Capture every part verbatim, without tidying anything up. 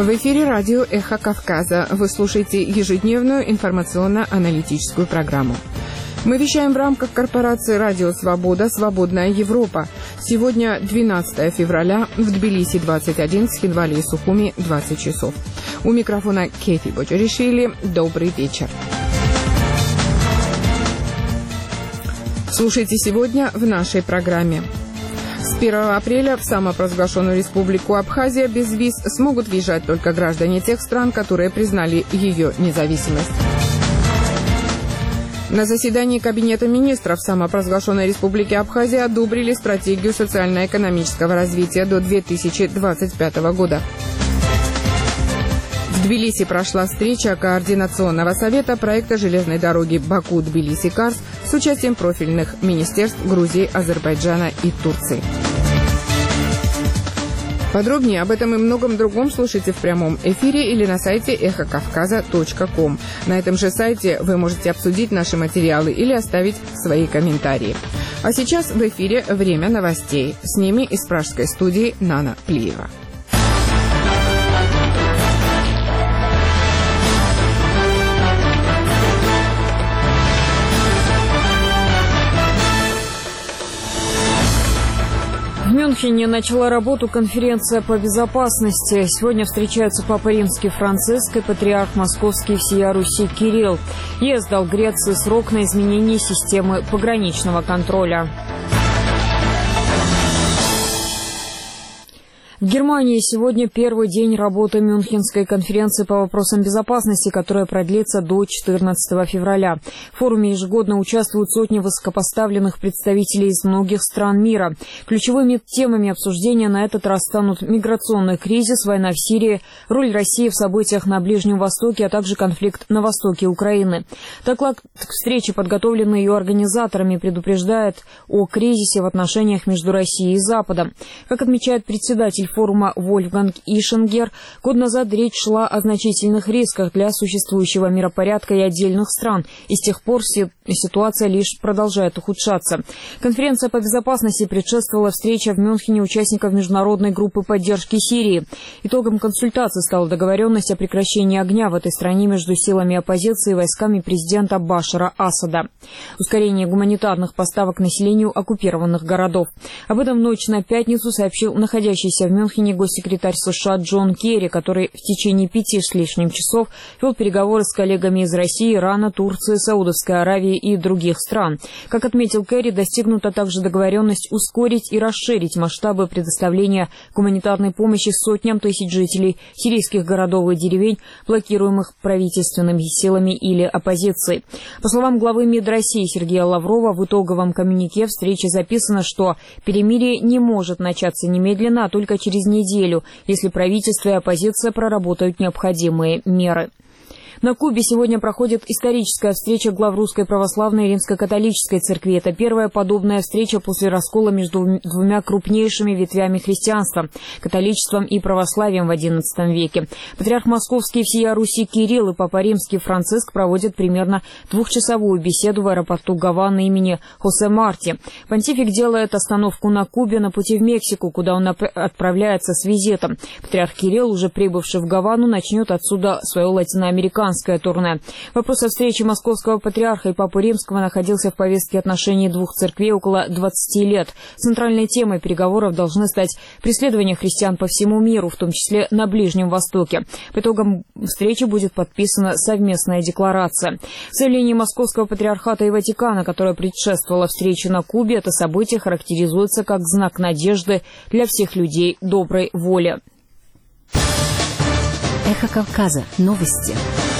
В эфире радио «Эхо Кавказа». Вы слушаете ежедневную информационно-аналитическую программу. Мы вещаем в рамках корпорации «Радио Свобода. Свободная Европа». Сегодня двенадцатое февраля, в Тбилиси двадцать один, в Схинвале и Сухуми двадцать часов. У микрофона Кэти Боджаришвили. Добрый вечер. Слушайте сегодня в нашей программе. С первого апреля в самопровозглашенную республику Абхазия без виз смогут въезжать только граждане тех стран, которые признали ее независимость. На заседании Кабинета министров самопровозглашенной республики Абхазия одобрили стратегию социально-экономического развития до две тысячи двадцать пятого года. В Тбилиси прошла встреча Координационного совета проекта железной дороги Баку-Тбилиси-Карс с участием профильных министерств Грузии, Азербайджана и Турции. Подробнее об этом и многом другом слушайте в прямом эфире или на сайте эхо кавказа точка ком. На этом же сайте вы можете обсудить наши материалы или оставить свои комментарии. А сейчас в эфире время новостей. С ними из пражской студии Нана Плиева. В Мюнхене начала работу конференция по безопасности. Сегодня встречаются Папа Римский Франциск и патриарх Московский всея Руси Кирилл. ЕС дал Греции срок на изменение системы пограничного контроля. В Германии сегодня первый день работы Мюнхенской конференции по вопросам безопасности, которая продлится до четырнадцатого февраля. В форуме ежегодно участвуют сотни высокопоставленных представителей из многих стран мира. Ключевыми темами обсуждения на этот раз станут миграционный кризис, война в Сирии, роль России в событиях на Ближнем Востоке, а также конфликт на востоке Украины. Доклад к встрече, подготовленный ее организаторами, предупреждает о кризисе в отношениях между Россией и Западом. Как отмечает председатель форума Вольфганг Ишингер, год назад речь шла о значительных рисках для существующего миропорядка и отдельных стран, и с тех пор ситуация лишь продолжает ухудшаться. Конференция по безопасности предшествовала встрече в Мюнхене участников международной группы поддержки Сирии. Итогом консультаций стала договоренность о прекращении огня в этой стране между силами оппозиции и войсками президента Башара Асада. Ускорение гуманитарных поставок населению оккупированных городов. Об этом в ночь на пятницу сообщил находящийся в Мюнхене госсекретарь США Джон Керри, который в течение пяти с лишним часов вел переговоры с коллегами из России, Ирана, Турции, Саудовской Аравии и других стран. Как отметил Керри, достигнута также договоренность ускорить и расширить масштабы предоставления гуманитарной помощи сотням тысяч жителей сирийских городов и деревень, блокируемых правительственными силами или оппозицией. По словам главы МИД России Сергея Лаврова, в итоговом коммюнике встречи записано, что перемирие не может начаться немедленно, а только через неделю, если правительство и оппозиция проработают необходимые меры. На Кубе сегодня проходит историческая встреча глав Русской Православной и Римско-католической церкви. Это первая подобная встреча после раскола между двумя крупнейшими ветвями христианства – католичеством и православием в одиннадцатом веке. Патриарх Московский всея Руси Кирилл и Папа Римский Франциск проводят примерно двухчасовую беседу в аэропорту Гаваны имени Хосе Марти. Понтифик делает остановку на Кубе на пути в Мексику, куда он отправляется с визитом. Патриарх Кирилл, уже прибывший в Гавану, начнет отсюда свое латиноамериканское турне. Вопрос о встрече московского патриарха и Папы Римского находился в повестке отношений двух церквей около двадцати лет. Центральной темой переговоров должны стать преследования христиан по всему миру, в том числе на Ближнем Востоке. По итогам встречи будет подписана совместная декларация. В заявлении Московского патриархата и Ватикана, которое предшествовало встрече на Кубе, это событие характеризуется как знак надежды для всех людей доброй воли. Эхо Кавказа. Новости.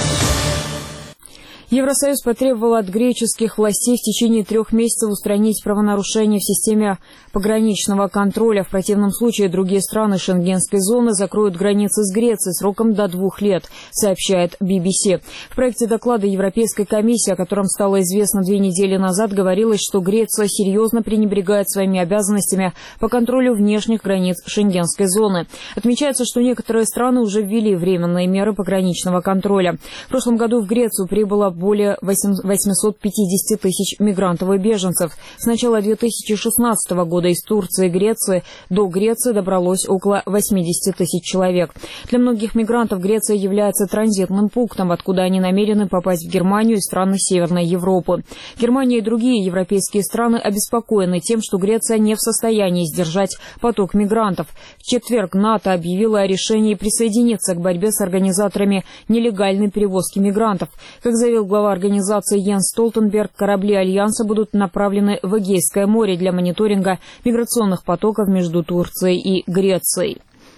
Евросоюз потребовал от греческих властей в течение трех месяцев устранить правонарушения в системе пограничного контроля. В противном случае другие страны шенгенской зоны закроют границы с Грецией сроком до двух лет, сообщает би би си. В проекте доклада Европейской комиссии, о котором стало известно две недели назад, говорилось, что Греция серьезно пренебрегает своими обязанностями по контролю внешних границ шенгенской зоны. Отмечается, что некоторые страны уже ввели временные меры пограничного контроля. В прошлом году в Грецию прибыло более восьмисот пятидесяти тысяч мигрантов и беженцев. С начала две тысячи шестнадцатого года из Турции и Греции до Греции добралось около восьмидесяти тысяч человек. Для многих мигрантов Греция является транзитным пунктом, откуда они намерены попасть в Германию и страны Северной Европы. Германия и другие европейские страны обеспокоены тем, что Греция не в состоянии сдержать поток мигрантов. В четверг НАТО объявило о решении присоединиться к борьбе с организаторами нелегальной перевозки мигрантов. Как заявил глава организации Йенс Столтенберг, корабли Альянса будут направлены в Эгейское море для мониторинга миграционных потоков между Турцией и Грецией.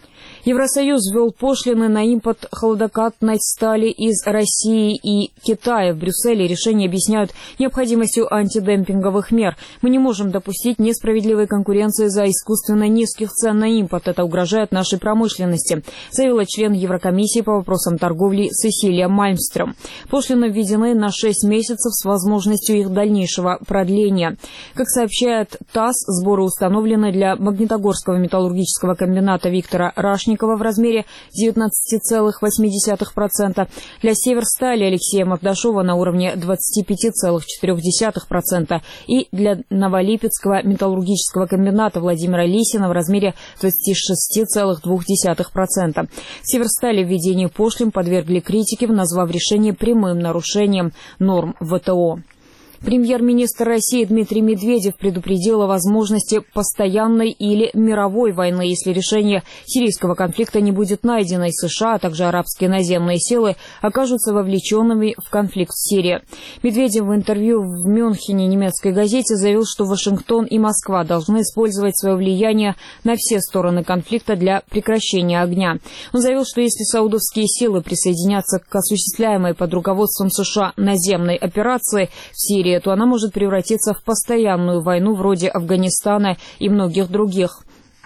Евросоюз ввел пошлины на импорт хладокатной стали из России и Китая. В Брюсселе решение объясняют необходимостью антидемпинговых мер. Мы не можем допустить несправедливой конкуренции за искусственно низких цен на импорт. Это угрожает нашей промышленности, заявила член Еврокомиссии по вопросам торговли Сесилия Мальмстрём. Пошлины введены на шесть месяцев с возможностью их дальнейшего продления. Как сообщает ТАСС, сборы установлены для Магнитогорского металлургического комбината Виктора Рашникова в размере девятнадцать целых восемь десятых процента, для Северстали Алексея Мордашова на уровне двадцать пять целых четыре десятых процента и для Новолипецкого металлургического комбината Владимира Лисина в размере двадцать шесть целых две десятых процента. Северстали введение пошлин подвергли критике, назвав решение прямым нарушением норм ВТО. Премьер-министр России Дмитрий Медведев предупредил о возможности постоянной или мировой войны, если решение сирийского конфликта не будет найдено, и США, а также арабские наземные силы окажутся вовлеченными в конфликт в Сирии. Медведев в интервью в Мюнхене немецкой газете заявил, что Вашингтон и Москва должны использовать свое влияние на все стороны конфликта для прекращения огня. Он заявил, что если саудовские силы присоединятся к осуществляемой под руководством США наземной операции в Сирии, то она может превратиться в постоянную войну вроде Афганистана и многих других.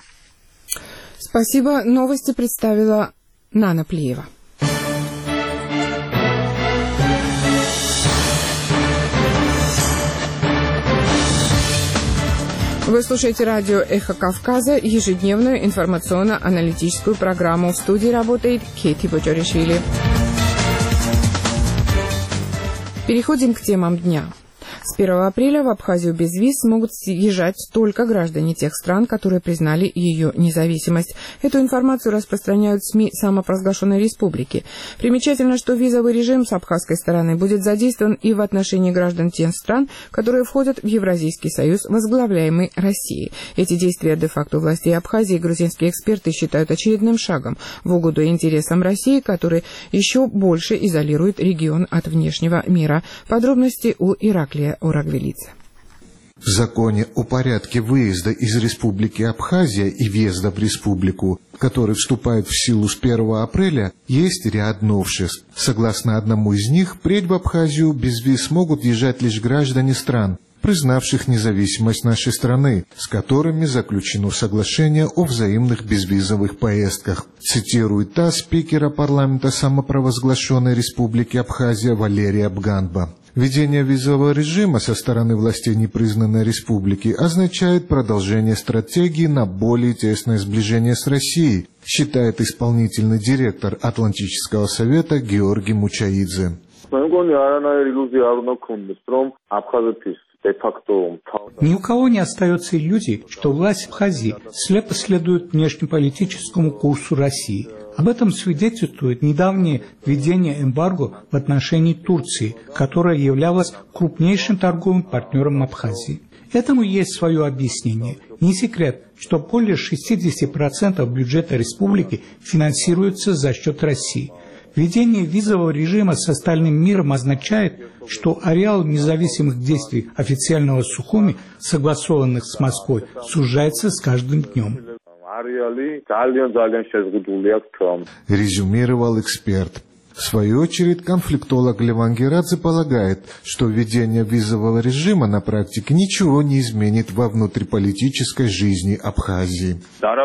Спасибо. Новости представила Нана Плиева. Вы слушаете радио «Эхо Кавказа», ежедневную информационно-аналитическую программу. В студии работает Кейти Боджоришвили. Переходим к темам дня. С первого апреля в Абхазию без виз смогут съезжать только граждане тех стран, которые признали ее независимость. Эту информацию распространяют СМИ самопровозглашенной республики. Примечательно, что визовый режим с абхазской стороны будет задействован и в отношении граждан тех стран, которые входят в Евразийский союз, возглавляемый Россией. Эти действия де-факто властей Абхазии грузинские эксперты считают очередным шагом в угоду интересам России, который еще больше изолирует регион от внешнего мира. Подробности у Ираклия Урагвелидзе. В законе о порядке выезда из Республики Абхазия и въезда в республику, который вступает в силу с первого апреля, есть ряд новшеств. Согласно одному из них, впредь в Абхазию без виз могут въезжать лишь граждане стран, признавших независимость нашей страны, с которыми заключено соглашение о взаимных безвизовых поездках, цитирует ТАСС спикера парламента самопровозглашенной Республики Абхазия Валерия Бганба. Введение визового режима со стороны властей непризнанной республики означает продолжение стратегии на более тесное сближение с Россией, считает исполнительный директор Атлантического совета Георгий Мучаидзе. Ни у кого не остается иллюзий, что власть Абхазии слепо следует внешнеполитическому курсу России. Об этом свидетельствует недавнее введение эмбарго в отношении Турции, которая являлась крупнейшим торговым партнером Абхазии. Этому есть свое объяснение. Не секрет, что более шестьдесят процентов бюджета республики финансируется за счет России. Введение визового режима с остальным миром означает, что ареал независимых действий официального Сухуми, согласованных с Москвой, сужается с каждым днем. Резюмировал эксперт. В свою очередь, конфликтолог Леван Герадзе полагает, что введение визового режима на практике ничего не изменит во внутриполитической жизни Абхазии.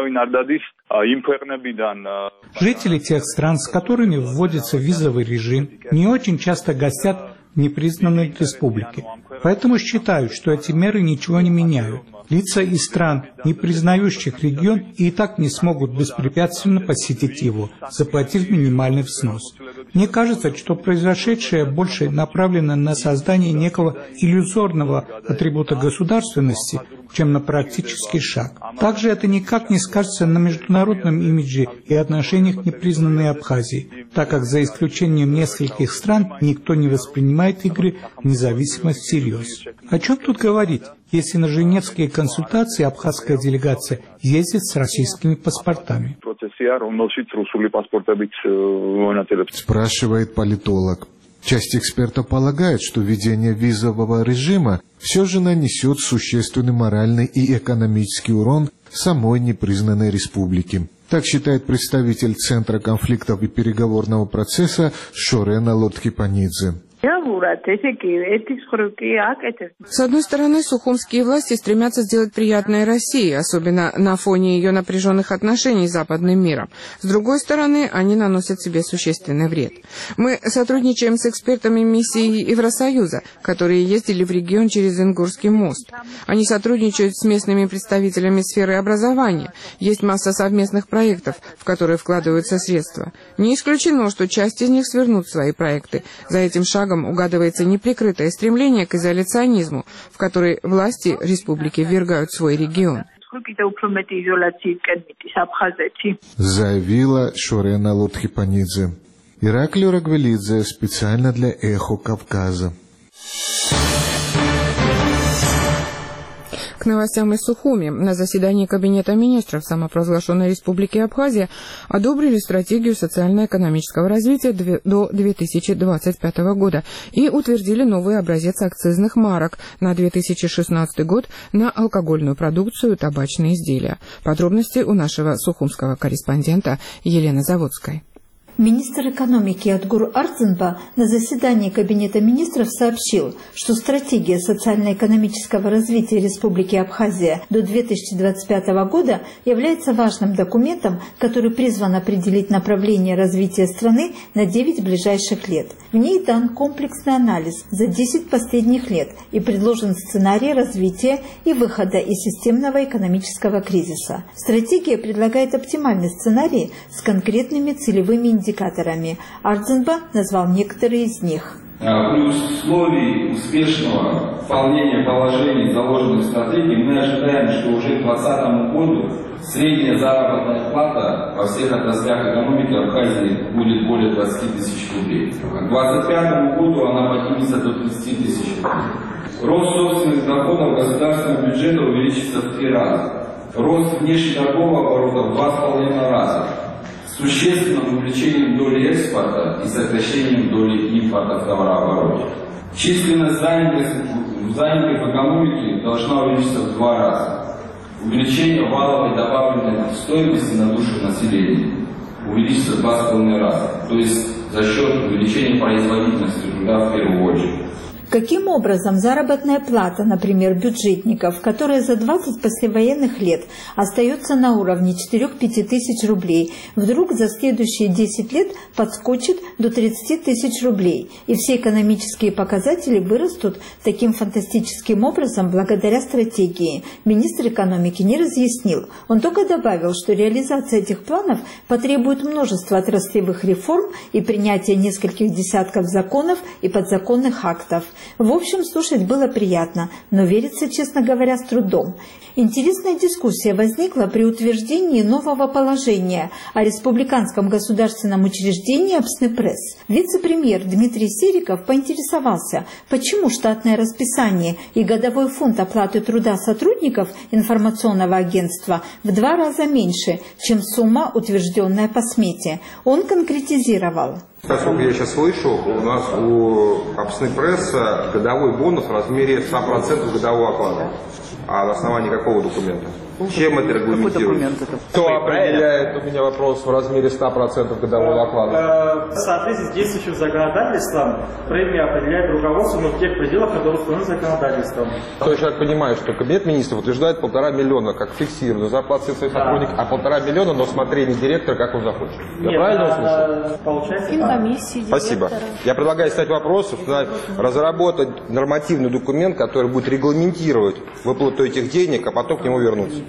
Жители тех стран, с которыми вводится визовый режим, не очень часто гостят в непризнанной республике. Поэтому считают, что эти меры ничего не меняют. Лица из стран, не признающих регион, и так не смогут беспрепятственно посетить его, заплатив минимальный взнос. Мне кажется, что произошедшее больше направлено на создание некого иллюзорного атрибута государственности, чем на практический шаг. Также это никак не скажется на международном имидже и отношениях непризнанной Абхазии, так как за исключением нескольких стран никто не воспринимает игры в независимость всерьез. О чем тут говорить, если на женевские консультации абхазская делегация ездит с российскими паспортами? Спрашивает политолог. Часть экспертов полагает, что введение визового режима все же нанесет существенный моральный и экономический урон самой непризнанной республике. Так считает представитель Центра конфликтов и переговорного процесса Шорена Лодхипанидзе. С одной стороны, сухумские власти стремятся сделать приятное России, особенно на фоне ее напряженных отношений с западным миром. С другой стороны, они наносят себе существенный вред. Мы сотрудничаем с экспертами миссии Евросоюза, которые ездили в регион через Ингурский мост. Они сотрудничают с местными представителями сферы образования. Есть масса совместных проектов, в которые вкладываются средства. Не исключено, что часть из них свернут свои проекты. За этим шагом угадывается неприкрытое стремление к изоляционизму, в который власти республики ввергают свой регион. Заявила Шорена Лодхипанидзе. Ираклио Рагвелидзе специально для «Эхо Кавказа». К новостям из Сухуми. На заседании Кабинета министров самопровозглашенной Республики Абхазия одобрили стратегию социально-экономического развития до две тысячи двадцать пятого года и утвердили новый образец акцизных марок на две тысячи шестнадцатый год на алкогольную продукцию и табачные изделия. Подробности у нашего сухумского корреспондента Елены Заводской. Министр экономики Адгур Ардзинба на заседании Кабинета министров сообщил, что стратегия социально-экономического развития Республики Абхазия до две тысячи двадцать пятого года является важным документом, который призван определить направление развития страны на девять ближайших лет. В ней дан комплексный анализ за десять последних лет и предложен сценарий развития и выхода из системного экономического кризиса. Стратегия предлагает оптимальный сценарий с конкретными целевыми индикаторами. индикаторами. Ардзинба назвал некоторые из них. При условии успешного выполнения положений, заложенных в стратегии, мы ожидаем, что уже к двадцатому году средняя заработная плата во всех отраслях экономики Абхазии будет более двадцати тысяч рублей. К двадцать пятому году она поднимется до тридцати тысяч рублей. Рост собственных доходов государственного бюджета увеличится в три раза. Рост внешнеторгового оборота в два с половиной раза. Существенным увеличением доли экспорта и сокращением доли импорта в товарообороте. Численность занятых, занятых в экономике должна увеличиться в два раза. Увеличение валовой добавленной стоимости на душу населения увеличится в два с половиной раза. То есть за счет увеличения производительности труда в первую очередь. Каким образом заработная плата, например, бюджетников, которая за двадцать послевоенных лет остается на уровне четырёх-пяти тысяч рублей, вдруг за следующие десять лет подскочит до тридцати тысяч рублей, и все экономические показатели вырастут таким фантастическим образом благодаря стратегии? Министр экономики не разъяснил. Он только добавил, что реализация этих планов потребует множества отраслевых реформ и принятия нескольких десятков законов и подзаконных актов. В общем, слушать было приятно, но верится, честно говоря, с трудом. Интересная дискуссия возникла при утверждении нового положения о республиканском государственном учреждении «Абснепресс». Вице-премьер Дмитрий Сериков поинтересовался, почему штатное расписание и годовой фонд оплаты труда сотрудников информационного агентства в два раза меньше, чем сумма, утвержденная по смете. Он конкретизировал. Насколько я сейчас слышу, у нас у Абснепресса годовой бонус в размере ста процентов годового оклада. А на основании какого документа? Чем это регламентируется? Кто определяет, у меня вопрос, в размере ста процентов годового оклада? В соответствии с действующим законодательством премия определяет руководство, но в тех пределах, которые установлены законодательством. То есть я понимаю, что Кабинет министров утверждает полтора миллиона как фиксированную зарплату всех своих сотрудников, а полтора миллиона на усмотрение директора, как он захочет. Я Нет, правильно на, услышал? Получается, комиссии, Спасибо. Я предлагаю ставить вопрос, разработать нормативный документ, который будет регламентировать выплату этих денег, а потом к нему вернуться.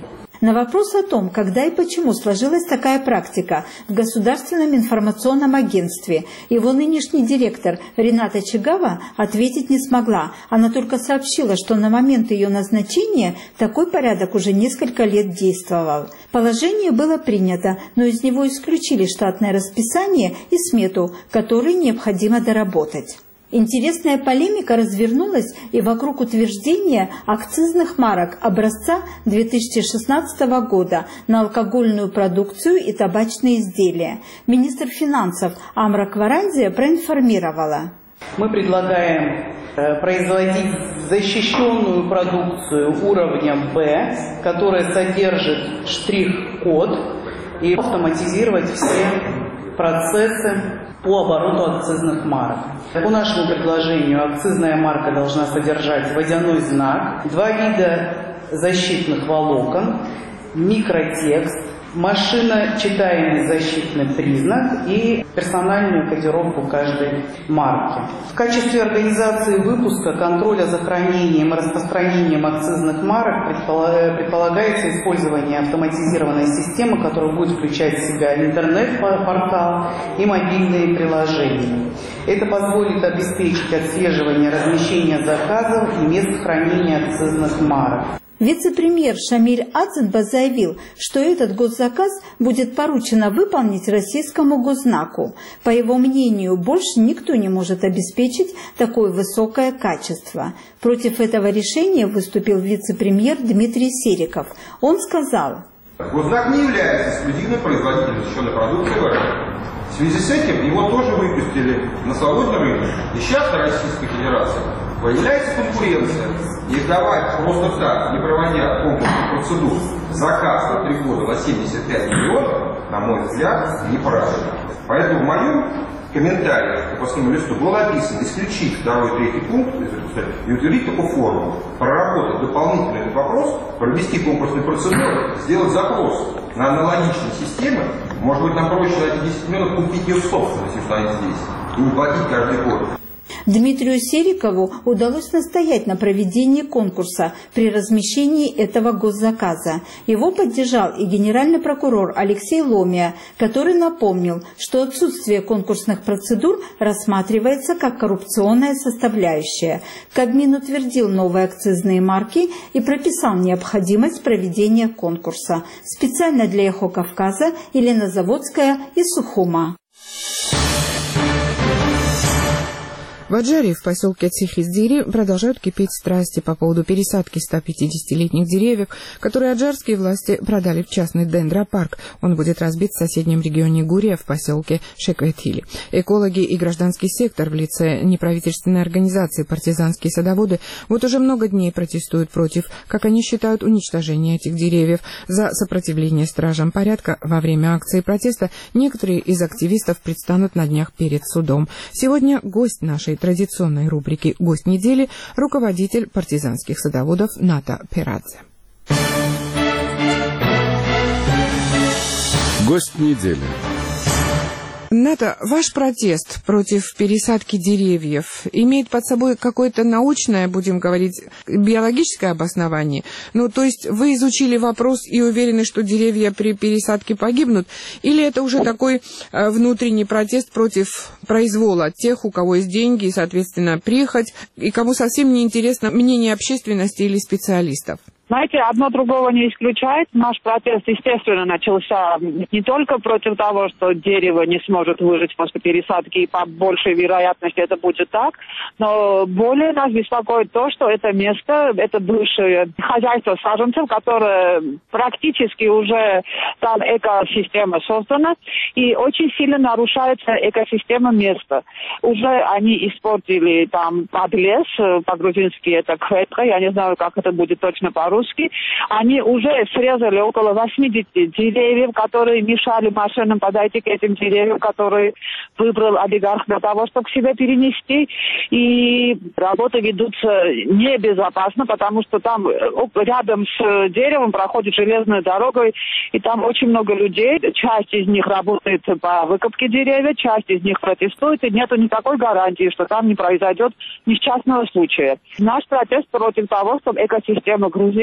На вопрос о том, когда и почему сложилась такая практика в Государственном информационном агентстве, его нынешний директор Рената Чигава ответить не смогла. Она только сообщила, что на момент ее назначения такой порядок уже несколько лет действовал. Положение было принято, но из него исключили штатное расписание и смету, которые необходимо доработать. Интересная полемика развернулась и вокруг утверждения акцизных марок образца две тысячи шестнадцатого года на алкогольную продукцию и табачные изделия. Министр финансов Амра Кваранзия проинформировала. Мы предлагаем э, производить защищенную продукцию уровня Б, которая содержит штрих-код, и автоматизировать все процессы по обороту акцизных марок. По нашему предложению акцизная марка должна содержать водяной знак, два вида защитных волокон, микротекст, машиночитаемый защитный признак и персональную кодировку каждой марки. В качестве организации выпуска, контроля за хранением и распространением акцизных марок предполагается использование автоматизированной системы, которая будет включать в себя интернет-портал и мобильные приложения. Это позволит обеспечить отслеживание размещения заказов и мест хранения акцизных марок. Вице-премьер Шамиль Аценба заявил, что этот госзаказ будет поручено выполнить российскому госзнаку. По его мнению, больше никто не может обеспечить такое высокое качество. Против этого решения выступил вице-премьер Дмитрий Сериков. Он сказал: «Госзнак не является эксклюзивным производителем защищенной продукции в РФ. В связи с этим его тоже выпустили на свободный рынок. И сейчас на Российской Федерации появляется конкуренция. И издавать просто так, не проводя конкурсных процедур, заказ на три года на семьдесят пять миллионов, на мой взгляд, неправильно. Поэтому в моем комментарии к выпускному листу было написано исключить второй и третий пункт и утвердить такую форму, проработать дополнительно этот вопрос, провести конкурсные процедуры, сделать запрос на аналогичные системы. Может быть, нам проще на эти десять миллионов купить ее собственность, если они здесь, и не платить каждый год. Дмитрию Серикову удалось настоять на проведении конкурса при размещении этого госзаказа. Его поддержал и генеральный прокурор Алексей Ломия, который напомнил, что отсутствие конкурсных процедур рассматривается как коррупционная составляющая. Кабмин утвердил новые акцизные марки и прописал необходимость проведения конкурса. Специально для «Эхо Кавказа» Елена Заводская из Сухума. В Аджаре, в поселке Цихиздири, продолжают кипеть страсти по поводу пересадки ста пятидесятилетних деревьев, которые аджарские власти продали в частный дендропарк. Он будет разбит в соседнем регионе Гурия в поселке Шекветхили. Экологи и гражданский сектор в лице неправительственной организации «Партизанские садоводы» вот уже много дней протестуют против, как они считают, уничтожения этих деревьев. За сопротивление стражам порядка во время акции протеста некоторые из активистов предстанут на днях перед судом. Сегодня гость нашей традиционной рубрики «Гость недели» — руководитель партизанских садоводов Ната Перадзе. Гость недели. Ната, ваш протест против пересадки деревьев имеет под собой какое-то научное, будем говорить, биологическое обоснование? Ну, то есть вы изучили вопрос и уверены, что деревья при пересадке погибнут? Или это уже такой э, внутренний протест против произвола тех, у кого есть деньги и, соответственно, прихоть, и кому совсем не интересно мнение общественности или специалистов? Знаете, одно другого не исключает. Наш протест, естественно, начался не только против того, что дерево не сможет выжить после пересадки, и по большей вероятности это будет так, но более нас беспокоит то, что это место, это бывшее хозяйство саженцев, которое практически уже там экосистема создана, и очень сильно нарушается экосистема места. Уже они испортили там подлес, по-грузински это кветка, я не знаю, как это будет точно по-русски. Они уже срезали около восьмидесяти деревьев, которые мешали машинам подойти к этим деревьям, которые выбрал олигарх для того, чтобы к себе перенести. И работы ведутся небезопасно, потому что там рядом с деревом проходит железная дорога, и там очень много людей. Часть из них работает по выкопке деревьев, часть из них протестует, и нет никакой гарантии, что там не произойдет несчастного случая. Наш протест против того, чтобы экосистема Грузии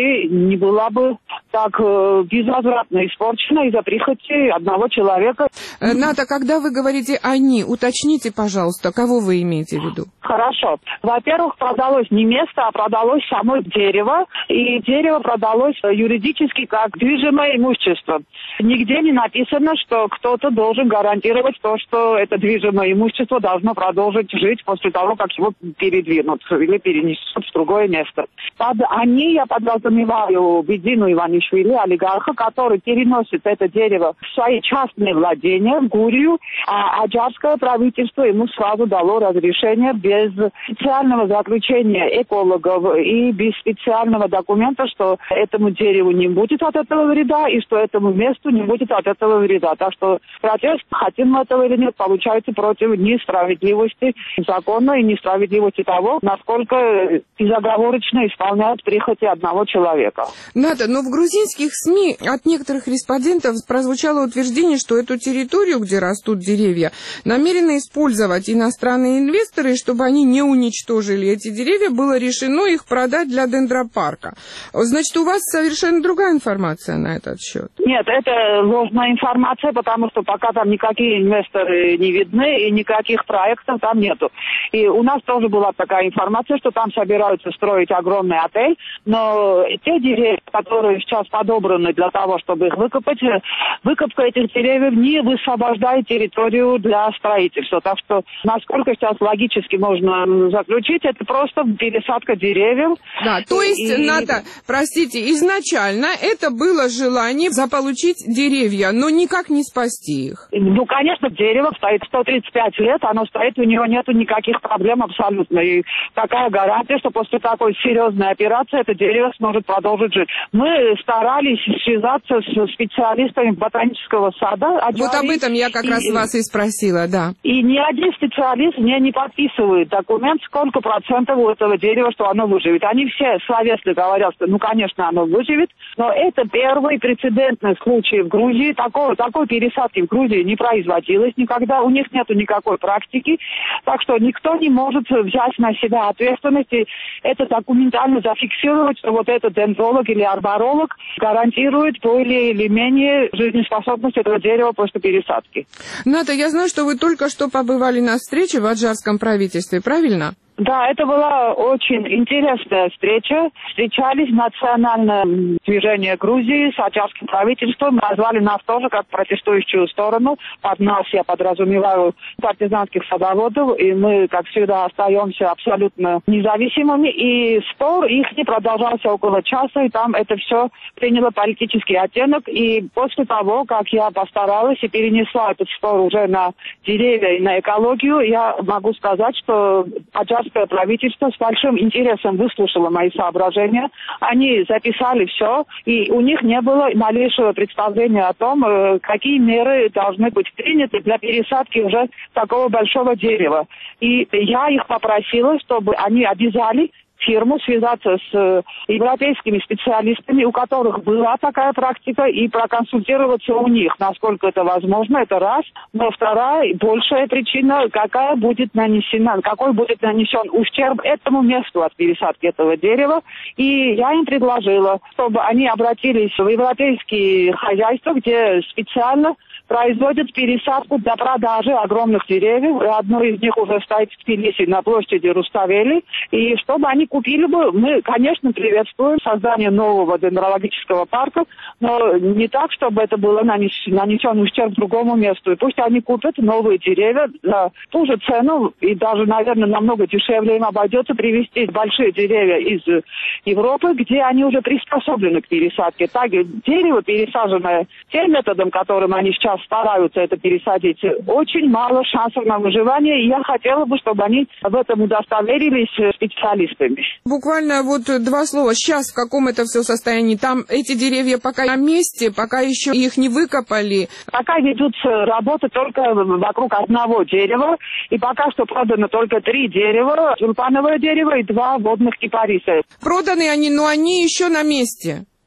Грузии не была бы так э, безвозвратно испорчена из-за прихоти одного человека. Ната, когда вы говорите «они», уточните, пожалуйста, кого вы имеете в виду? Хорошо. Во-первых, продалось не место, а продалось само дерево. И дерево продалось юридически как движимое имущество. Нигде не написано, что кто-то должен гарантировать то, что это движимое имущество должно продолжить жить после того, как его передвинут или перенесут в другое место. Под «они» я подразумеваю Бедзину Иванишвили, олигарха, который переносит это дерево в свои частные владения, в Гурию, а аджарское правительство ему сразу дало разрешение без специального заключения экологов и без специального документа, что этому дереву не будет от этого вреда и что этому месту не будет от этого вреда. Так что протест, хотим мы этого или нет, получается против несправедливости закона и несправедливости того, насколько безоговорочно исполняют прихоти одного человека. Ната, но в грузинских СМИ от некоторых респондентов прозвучало утверждение, что эту территорию, где растут деревья, намерены использовать иностранные инвесторы, и чтобы они не уничтожили эти деревья, было решено их продать для дендропарка. Значит, у вас совершенно другая информация на этот счет? Нет, это ложная информация, потому что пока там никакие инвесторы не видны и никаких проектов там нету. И у нас тоже была такая информация, что там собираются строить огромный отель, но те деревья, которые сейчас подобраны для того, чтобы их выкопать, выкопка этих деревьев не высвобождает территорию для строительства. Так что, насколько сейчас логически можно заключить, это просто пересадка деревьев. Да, то есть, и... Ната, простите, изначально это было желание заполучить деревья, но никак не спасти их. Ну, конечно, дерево стоит сто тридцать пять лет, оно стоит, у него нету никаких проблем абсолютно. И такая гарантия, что после такой серьезной операции это дерево сможет продолжить жить. Мы старались связаться с специалистами ботанического сада. Аджари, вот об этом я как и, раз вас и спросила, да. И ни один специалист мне не подписывает документ, сколько процентов у этого дерева, что оно выживет. Они все словесно говорят, что, ну, конечно, оно выживет, но это первый прецедентный случай в Грузии. Такой, такой пересадки в Грузии не производилось никогда, у них нету никакой практики, так что никто не может взять на себя ответственность и это документально зафиксировать, что вот этот дендролог или арборолог гарантирует более или менее жизнеспособность этого дерева после пересадки. Ната, я знаю, что вы только что побывали на встрече в аджарском правительстве, правильно? Да, это была очень интересная встреча. Встречались национальное движение Грузии с аджарским правительством. Назвали нас тоже как протестующую сторону. Под нас я подразумеваю партизанских садоводов. И мы, как всегда, остаемся абсолютно независимыми. И спор их не продолжался около часа. И там это все приняло политический оттенок. И после того, как я постаралась и перенесла этот спор уже на деревья и на экологию, я могу сказать, что аджарское правительство с большим интересом выслушало мои соображения. Они записали все, и у них не было малейшего представления о том, какие меры должны быть приняты для пересадки уже такого большого дерева. И я их попросила, чтобы они обязали фирму связаться с европейскими специалистами, у которых была такая практика, и проконсультироваться у них, насколько это возможно, это раз. Но вторая, большая причина, какая будет нанесена, какой будет нанесен ущерб этому месту от пересадки этого дерева. И я им предложила, чтобы они обратились в европейские хозяйства, где специально производят пересадку для продажи огромных деревьев. Одно из них уже стоит в Тбилиси на площади Руставели. И чтобы они купили бы, мы, конечно, приветствуем создание нового дендрологического парка, но не так, чтобы это было нанесен, нанесен ущерб другому месту. И пусть они купят новые деревья за ту же цену, и даже, наверное, намного дешевле им обойдется привезти большие деревья из Европы, где они уже приспособлены к пересадке. Так, дерево, пересаженное тем методом, которым они сейчас стараются это пересадить, очень мало шансов на выживание, и я хотела бы, чтобы они в этом удостоверились специалистами. Буквально вот два слова. Сейчас в каком это все состоянии? Там эти деревья пока на месте, пока еще их не выкопали? Пока ведутся работы только вокруг одного дерева, и пока что продано только три дерева, тюльпановое дерево и два водных кипариса. Проданы они, но они еще на месте.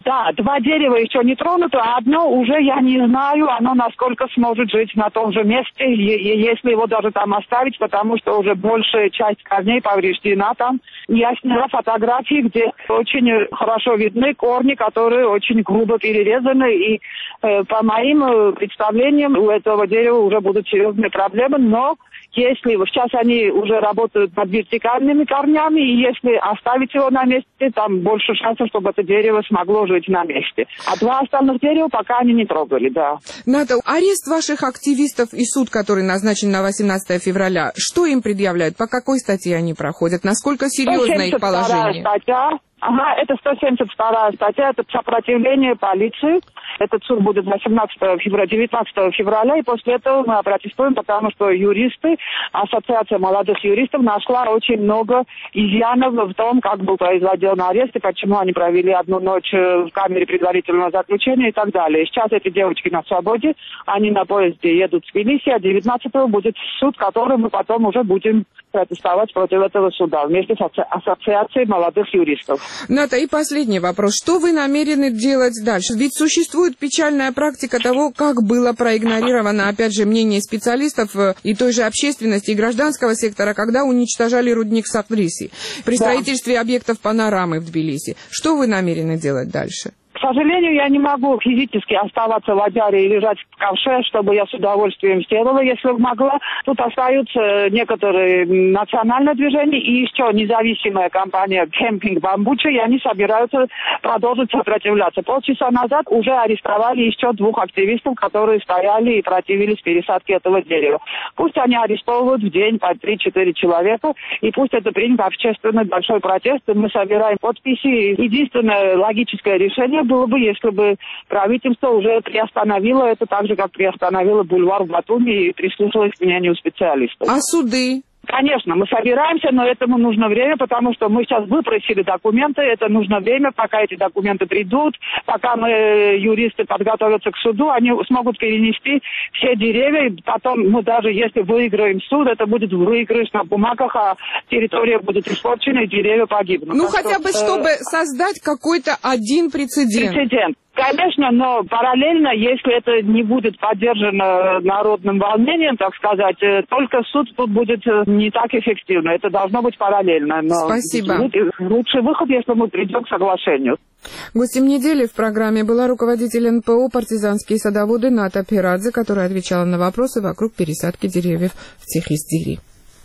Да, два дерева еще не тронуты, а одно уже я не знаю, оно насколько сможет жить на том же месте, если его даже там оставить, потому что уже большая часть корней повреждена там. Я сняла фотографии, где очень хорошо видны корни, которые очень грубо перерезаны, и э, по моим представлениям у этого дерева уже будут серьезные проблемы, но если сейчас они уже работают над вертикальными корнями, и если оставить его на месте, там больше шансов, чтобы это дерево смогло жить на месте. А два остальных дерева пока они не трогали, да. Ната, арест ваших активистов и суд, который назначен на восемнадцатое февраля, что им предъявляют? По какой статье они проходят? Насколько серьезно их положение? Статья. Ага, это сто семьдесят вторая статья, это сопротивление полиции. Этот суд будет восемнадцатого февраля, девятнадцатого февраля, и после этого мы опротестуем, потому что юристы, Ассоциация молодых юристов нашла очень много изъянов в том, как был произведен арест, и почему они провели одну ночь в камере предварительного заключения и так далее. Сейчас эти девочки на свободе, они на поезде едут в Тбилиси, а девятнадцатого будет суд, который мы потом уже будем протестовать против этого суда вместе с Ассоциацией молодых юристов. Ната, и последний вопрос. Что вы намерены делать дальше? Ведь существует печальная практика того, как было проигнорировано, опять же, мнение специалистов и той же общественности, и гражданского сектора, когда уничтожали рудник Сахдриси при строительстве объектов панорамы в Тбилиси. Что вы намерены делать дальше? К сожалению, я не могу физически оставаться в Аджаре и лежать в ковше, чтобы я с удовольствием сделала, если бы могла. Тут остаются некоторые национальные движения и еще независимая компания «Кемпинг Бамбуча», и они собираются продолжить сопротивляться. Полчаса назад уже арестовали еще двух активистов, которые стояли и противились пересадке этого дерева. Пусть они арестовывают в день по три-четыре человека, и пусть это принято общественный большой протест, и мы собираем подписи. Единственное логическое решение было бы, если бы правительство уже приостановило это так же, как приостановило бульвар в Батуми и прислушалось к мнению специалистов. А суды? Конечно, мы собираемся, но этому нужно время, потому что мы сейчас выпросили документы, это нужно время, пока эти документы придут, пока мы, юристы, подготовятся к суду, они смогут перенести все деревья, и потом мы даже если выиграем суд, это будет выигрыш на бумагах, а территория будет испорчена, и деревья погибнут. Ну, так хотя что, бы, чтобы э... создать какой-то один прецедент. Прецедент. Конечно, но параллельно, если это не будет поддержано народным волнением, так сказать, только суд тут будет не так эффективно. Это должно быть параллельно. Но спасибо. Лучший выход, если мы придем к соглашению. Гостем недели в программе была руководитель эн пэ о «Партизанские садоводы» Ната Пирадзе, которая отвечала на вопросы вокруг пересадки деревьев в Цехисдири.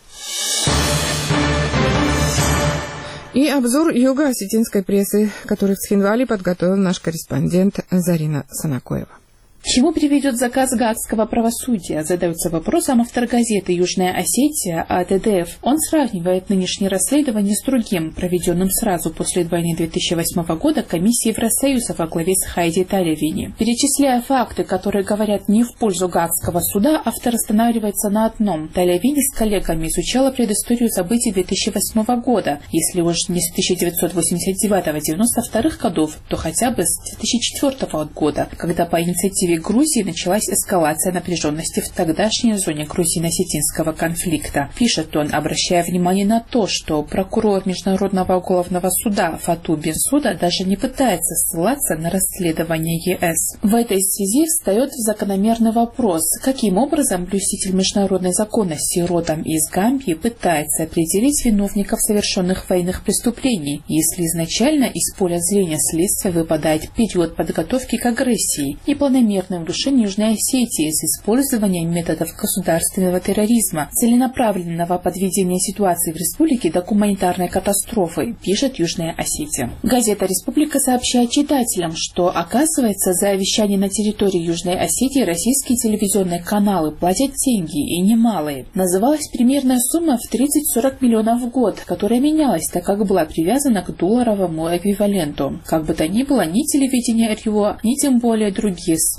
И обзор юго-осетинской прессы, который в Цхинвале подготовил наш корреспондент Зарина Санакоева. К чему приведет заказ гаагского правосудия, задается вопросом автор газеты «Южная Осетия» А Т Д Ф. Он сравнивает нынешнее расследование с другим, проведенным сразу после войны две тысячи восьмого года комиссией Евросоюза во главе с Хайди Талевини. Перечисляя факты, которые говорят не в пользу гаагского суда, автор останавливается на одном. Талевини с коллегами изучала предысторию событий две тысячи восьмого года, если уж не с тысяча девятьсот восемьдесят девятого — девяносто вторых годов, то хотя бы с две тысячи четвёртого года, когда по инициативе Грузии началась эскалация напряженности в тогдашней зоне грузино-осетинского конфликта. Пишет он, обращая внимание на то, что прокурор Международного уголовного суда Фату Бенсуда даже не пытается ссылаться на расследование Е С. В этой связи встает закономерный вопрос, каким образом блюститель международной законности родом из Гамбии пытается определить виновников совершенных военных преступлений, если изначально из поля зрения следствия выпадает период подготовки к агрессии и планомерное удушение Южной Осетии с использованием методов государственного терроризма, целенаправленного подведения ситуации в республике до гуманитарной катастрофы, пишет Южная Осетия. Газета «Республика» сообщает читателям, что, оказывается, за вещание на территории Южной Осетии российские телевизионные каналы платят деньги, и немалые. Называлась примерная сумма в тридцать-сорок миллионов в год, которая менялась, так как была привязана к долларовому эквиваленту. Как бы то ни было, ни телевидение эр ю а, ни тем более другие СМИ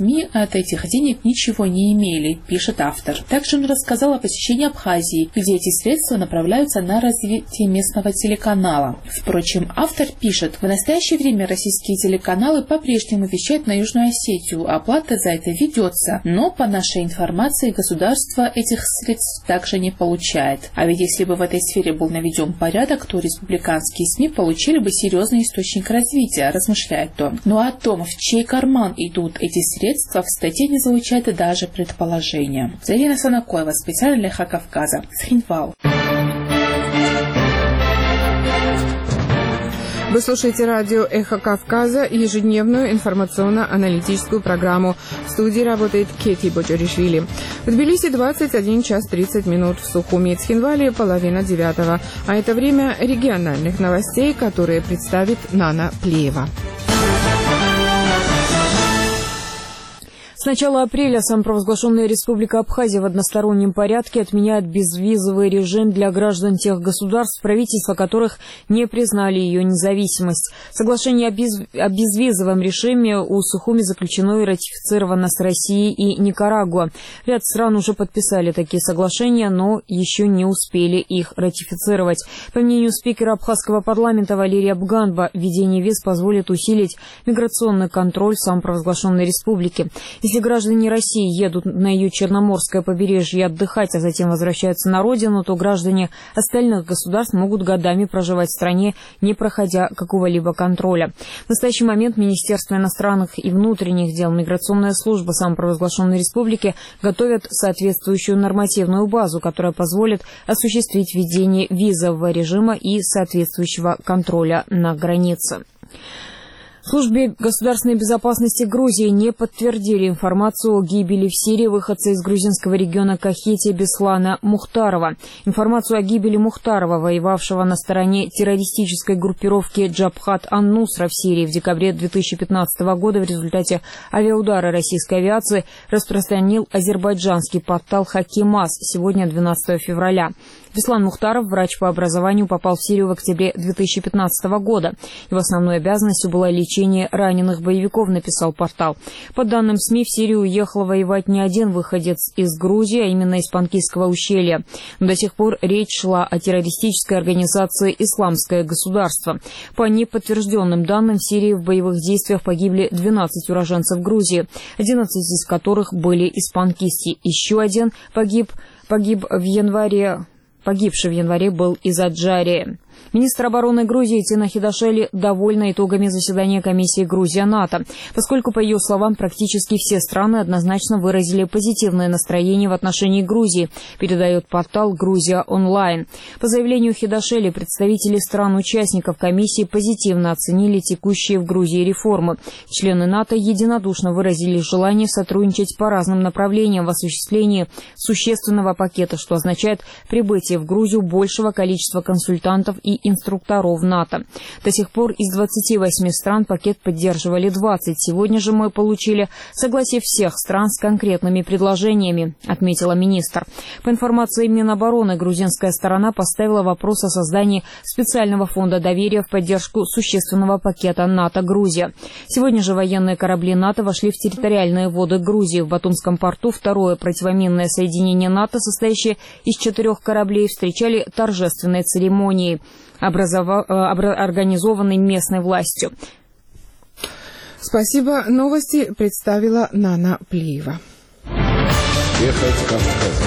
СМИ от этих денег ничего не имели, пишет автор. Также он рассказал о посещении Абхазии, где эти средства направляются на развитие местного телеканала. Впрочем, автор пишет, в настоящее время российские телеканалы по-прежнему вещают на Южную Осетию, оплата за это ведется, но по нашей информации государство этих средств также не получает. А ведь если бы в этой сфере был наведен порядок, то республиканские СМИ получили бы серьезный источник развития, размышляет он. Но о том, в чей карман идут эти средства, в статье не звучат даже предположения. Зарина Санакоева, специально для Эхо Кавказа, Схинвал. Вы слушаете радио «Эхо Кавказа», ежедневную информационно-аналитическую программу. В студии работает Кети Боджоришвили. В Тбилиси двадцать один час тридцать минут, в Сухуми и Цхинвале половина девятого. А это время региональных новостей, которые представит Нана Плеева. С начала апреля самопровозглашенная Республика Абхазия в одностороннем порядке отменяет безвизовый режим для граждан тех государств, правительства которых не признали ее независимость. Соглашение о, без... о безвизовом режиме у Сухуми заключено и ратифицировано с Россией и Никарагуа. Ряд стран уже подписали такие соглашения, но еще не успели их ратифицировать. По мнению спикера абхазского парламента Валерия Бганба, введение виз позволит усилить миграционный контроль самопровозглашенной республики. Если граждане России едут на ее Черноморское побережье отдыхать, а затем возвращаются на родину, то граждане остальных государств могут годами проживать в стране, не проходя какого-либо контроля. В настоящий момент Министерство иностранных и внутренних дел, Миграционная служба самопровозглашенной республики готовят соответствующую нормативную базу, которая позволит осуществить введение визового режима и соответствующего контроля на границе. В службе государственной безопасности Грузии не подтвердили информацию о гибели в Сирии выходца из грузинского региона Кахетия Беслана Мухтарова. Информацию о гибели Мухтарова, воевавшего на стороне террористической группировки Джабхат ан-Нусра в Сирии в декабре две тысячи пятнадцатого года в результате авиаудара российской авиации, распространил азербайджанский портал Хакимас сегодня, двенадцатого февраля. Беслан Мухтаров, врач по образованию, попал в Сирию в октябре две тысячи пятнадцатого года. Его основной обязанностью было лечение раненых боевиков, написал портал. По данным СМИ, в Сирию уехал воевать не один выходец из Грузии, а именно из Панкисского ущелья. Но до сих пор речь шла о террористической организации «Исламское государство». По неподтвержденным данным, в Сирии в боевых действиях погибли двенадцать уроженцев Грузии, одиннадцать из которых были из Панкисти. Еще один погиб, погиб в январе... Погибший в январе был из Аджарии. Министр обороны Грузии Тина Хидашели довольна итогами заседания комиссии Грузия-НАТО, поскольку, по ее словам, практически все страны однозначно выразили позитивное настроение в отношении Грузии, передает портал «Грузия онлайн». По заявлению Хидашели, представители стран-участников комиссии позитивно оценили текущие в Грузии реформы. Члены НАТО единодушно выразили желание сотрудничать по разным направлениям в осуществлении существенного пакета, что означает прибытие в Грузию большего количества консультантов и инструкторов НАТО. До сих пор из двадцати восьми стран пакет поддерживали двадцать. Сегодня же мы получили согласие всех стран с конкретными предложениями, отметила министр. По информации Минобороны, грузинская сторона поставила вопрос о создании специального фонда доверия в поддержку существенного пакета НАТО-Грузия. Сегодня же военные корабли НАТО вошли в территориальные воды Грузии. В Батумском порту второе противоминное соединение НАТО, состоящее из четырех кораблей, встречали торжественные церемонии, образова... организованной местной властью. Спасибо. Новости представила Нана Плеева. Эхо Кавказа.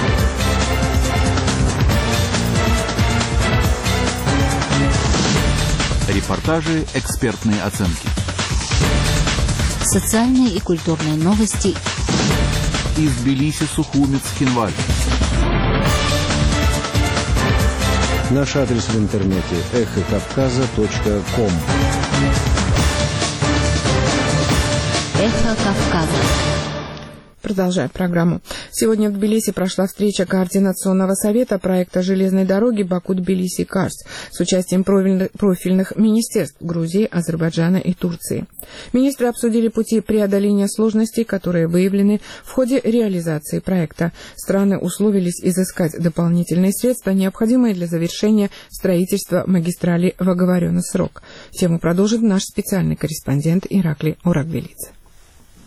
Репортажи, экспертные оценки. Социальные и культурные новости. Из Тбилиси, Сухуми, Цхинваль. Наш адрес в интернете эхо кавказа точка ком. Эхо Кавказа. Продолжаем программу. Сегодня в Тбилиси прошла встреча Координационного совета проекта железной дороги Баку-Тбилиси-Карс с участием профильных министерств Грузии, Азербайджана и Турции. Министры обсудили пути преодоления сложностей, которые выявлены в ходе реализации проекта. Страны условились изыскать дополнительные средства, необходимые для завершения строительства магистрали в оговоренный срок. Тему продолжит наш специальный корреспондент Иракли Урагвелидзе.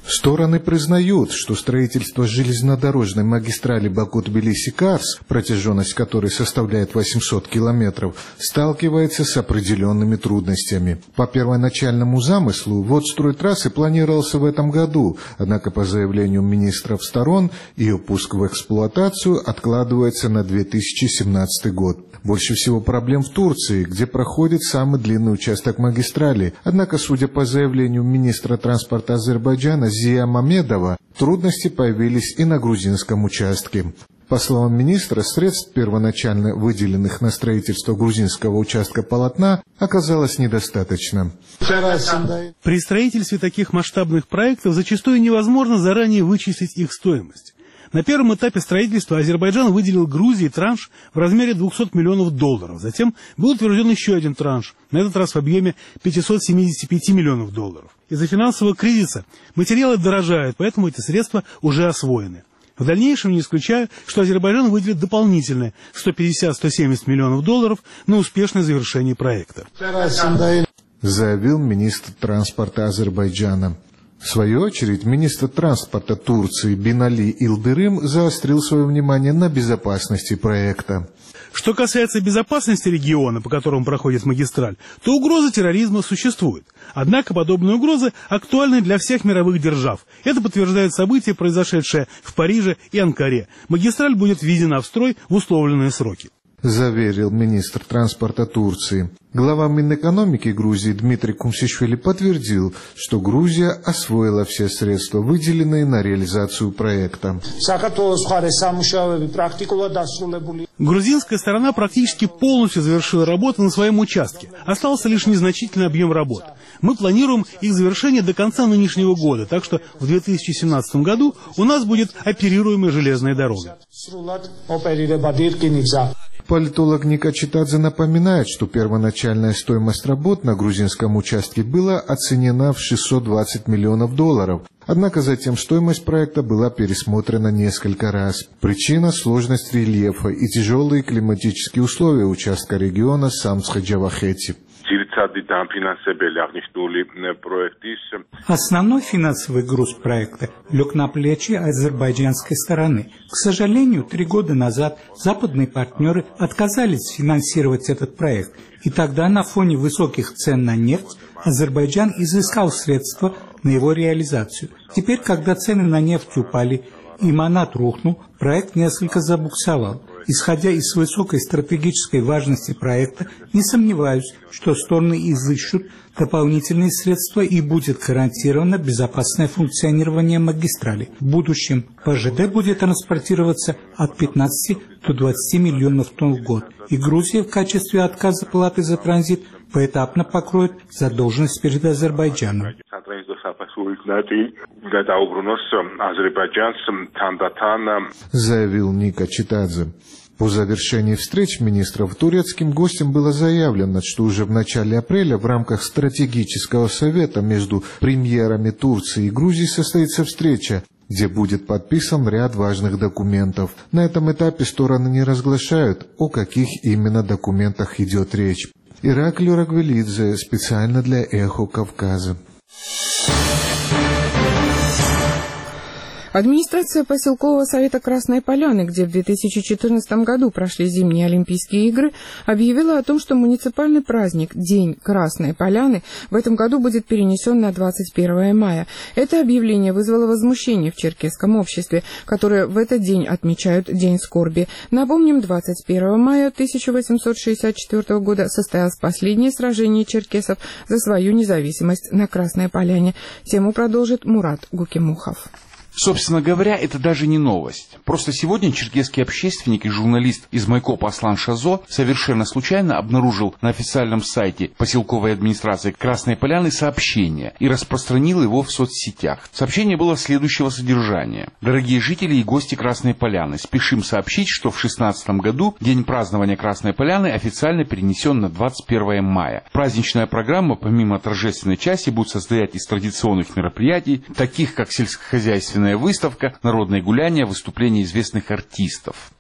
Стороны признают, что строительство железнодорожной магистрали Баку-Тбилиси-Карс, протяженность которой составляет восемьсот километров, сталкивается с определенными трудностями. По первоначальному замыслу ввод стройтрассы планировался в этом году, однако по заявлению министров сторон ее пуск в эксплуатацию откладывается на две тысячи семнадцатый год. Больше всего проблем в Турции, где проходит самый длинный участок магистрали. Однако, судя по заявлению министра транспорта Азербайджана Зия Мамедова, трудности появились и на грузинском участке. По словам министра, средств, первоначально выделенных на строительство грузинского участка полотна, оказалось недостаточно. При строительстве таких масштабных проектов зачастую невозможно заранее вычислить их стоимость. На первом этапе строительства Азербайджан выделил Грузии транш в размере двухсот миллионов долларов. Затем был утвержден еще один транш, на этот раз в объеме пятисот семидесяти пяти миллионов долларов. Из-за финансового кризиса материалы дорожают, поэтому эти средства уже освоены. В дальнейшем не исключаю, что Азербайджан выделит дополнительные сто пятьдесят — сто семьдесят миллионов долларов на успешное завершение проекта. Заявил министр транспорта Азербайджана. В свою очередь, министр транспорта Турции Бинали Илдырым заострил свое внимание на безопасности проекта. Что касается безопасности региона, по которому проходит магистраль, то угроза терроризма существует. Однако подобные угрозы актуальны для всех мировых держав. Это подтверждают события, произошедшие в Париже и Анкаре. Магистраль будет введена в строй в условленные сроки. Заверил министр транспорта Турции. Глава Минэкономики Грузии Дмитрий Кумсишвили подтвердил, что Грузия освоила все средства, выделенные на реализацию проекта. Грузинская сторона практически полностью завершила работу на своем участке. Остался лишь незначительный объем работ. Мы планируем их завершение до конца нынешнего года, так что в две тысячи семнадцатом году у нас будет оперируемая железная дорога. Политолог Ника Читадзе напоминает, что первоначальная стоимость работ на грузинском участке была оценена в шестьсот двадцать миллионов долларов. Однако затем стоимость проекта была пересмотрена несколько раз. Причина – сложность рельефа и тяжелые климатические условия участка региона Самсха-Джавахети. Основной финансовый груз проекта лег на плечи азербайджанской стороны. К сожалению, три года назад западные партнеры отказались финансировать этот проект, и тогда на фоне высоких цен на нефть Азербайджан изыскал средства на его реализацию. Теперь, когда цены на нефть упали и манат рухнул, проект несколько забуксовал. Исходя из высокой стратегической важности проекта, не сомневаюсь, что стороны изыщут дополнительные средства и будет гарантировано безопасное функционирование магистрали. В будущем ПЖД будет транспортироваться от пятнадцати до двадцати миллионов тонн в год, и Грузия в качестве отказа платы за транзит поэтапно покроет задолженность перед Азербайджаном. Заявил Ника Читадзе. По завершении встреч министров турецким гостям было заявлено, что уже в начале апреля в рамках стратегического совета между премьерами Турции и Грузии состоится встреча, где будет подписан ряд важных документов. На этом этапе стороны не разглашают, о каких именно документах идет речь. Ираклий Рагвелидзе, специально для «Эхо Кавказа». Администрация поселкового совета Красной Поляны, где в две тысячи четырнадцатом году прошли зимние Олимпийские игры, объявила о том, что муниципальный праздник День Красной Поляны в этом году будет перенесен на двадцать первое мая. Это объявление вызвало возмущение в черкесском обществе, которое в этот день отмечают День скорби. Напомним, двадцать первого мая тысяча восемьсот шестьдесят четвёртого года состоялось последнее сражение черкесов за свою независимость на Красной Поляне. Тему продолжит Мурат Гукимухов. Собственно говоря, это даже не новость. Просто сегодня черкесский общественник и журналист из Майкопа Аслан Шазо совершенно случайно обнаружил на официальном сайте поселковой администрации Красной Поляны сообщение и распространил его в соцсетях. Сообщение было следующего содержания. Дорогие жители и гости Красной Поляны, спешим сообщить, что в две тысячи шестнадцатом году день празднования Красной Поляны официально перенесен на двадцать первое мая. Праздничная программа, помимо торжественной части, будет состоять из традиционных мероприятий, таких как сельскохозяйственная выставка, народные гуляния, выступления известных артистов.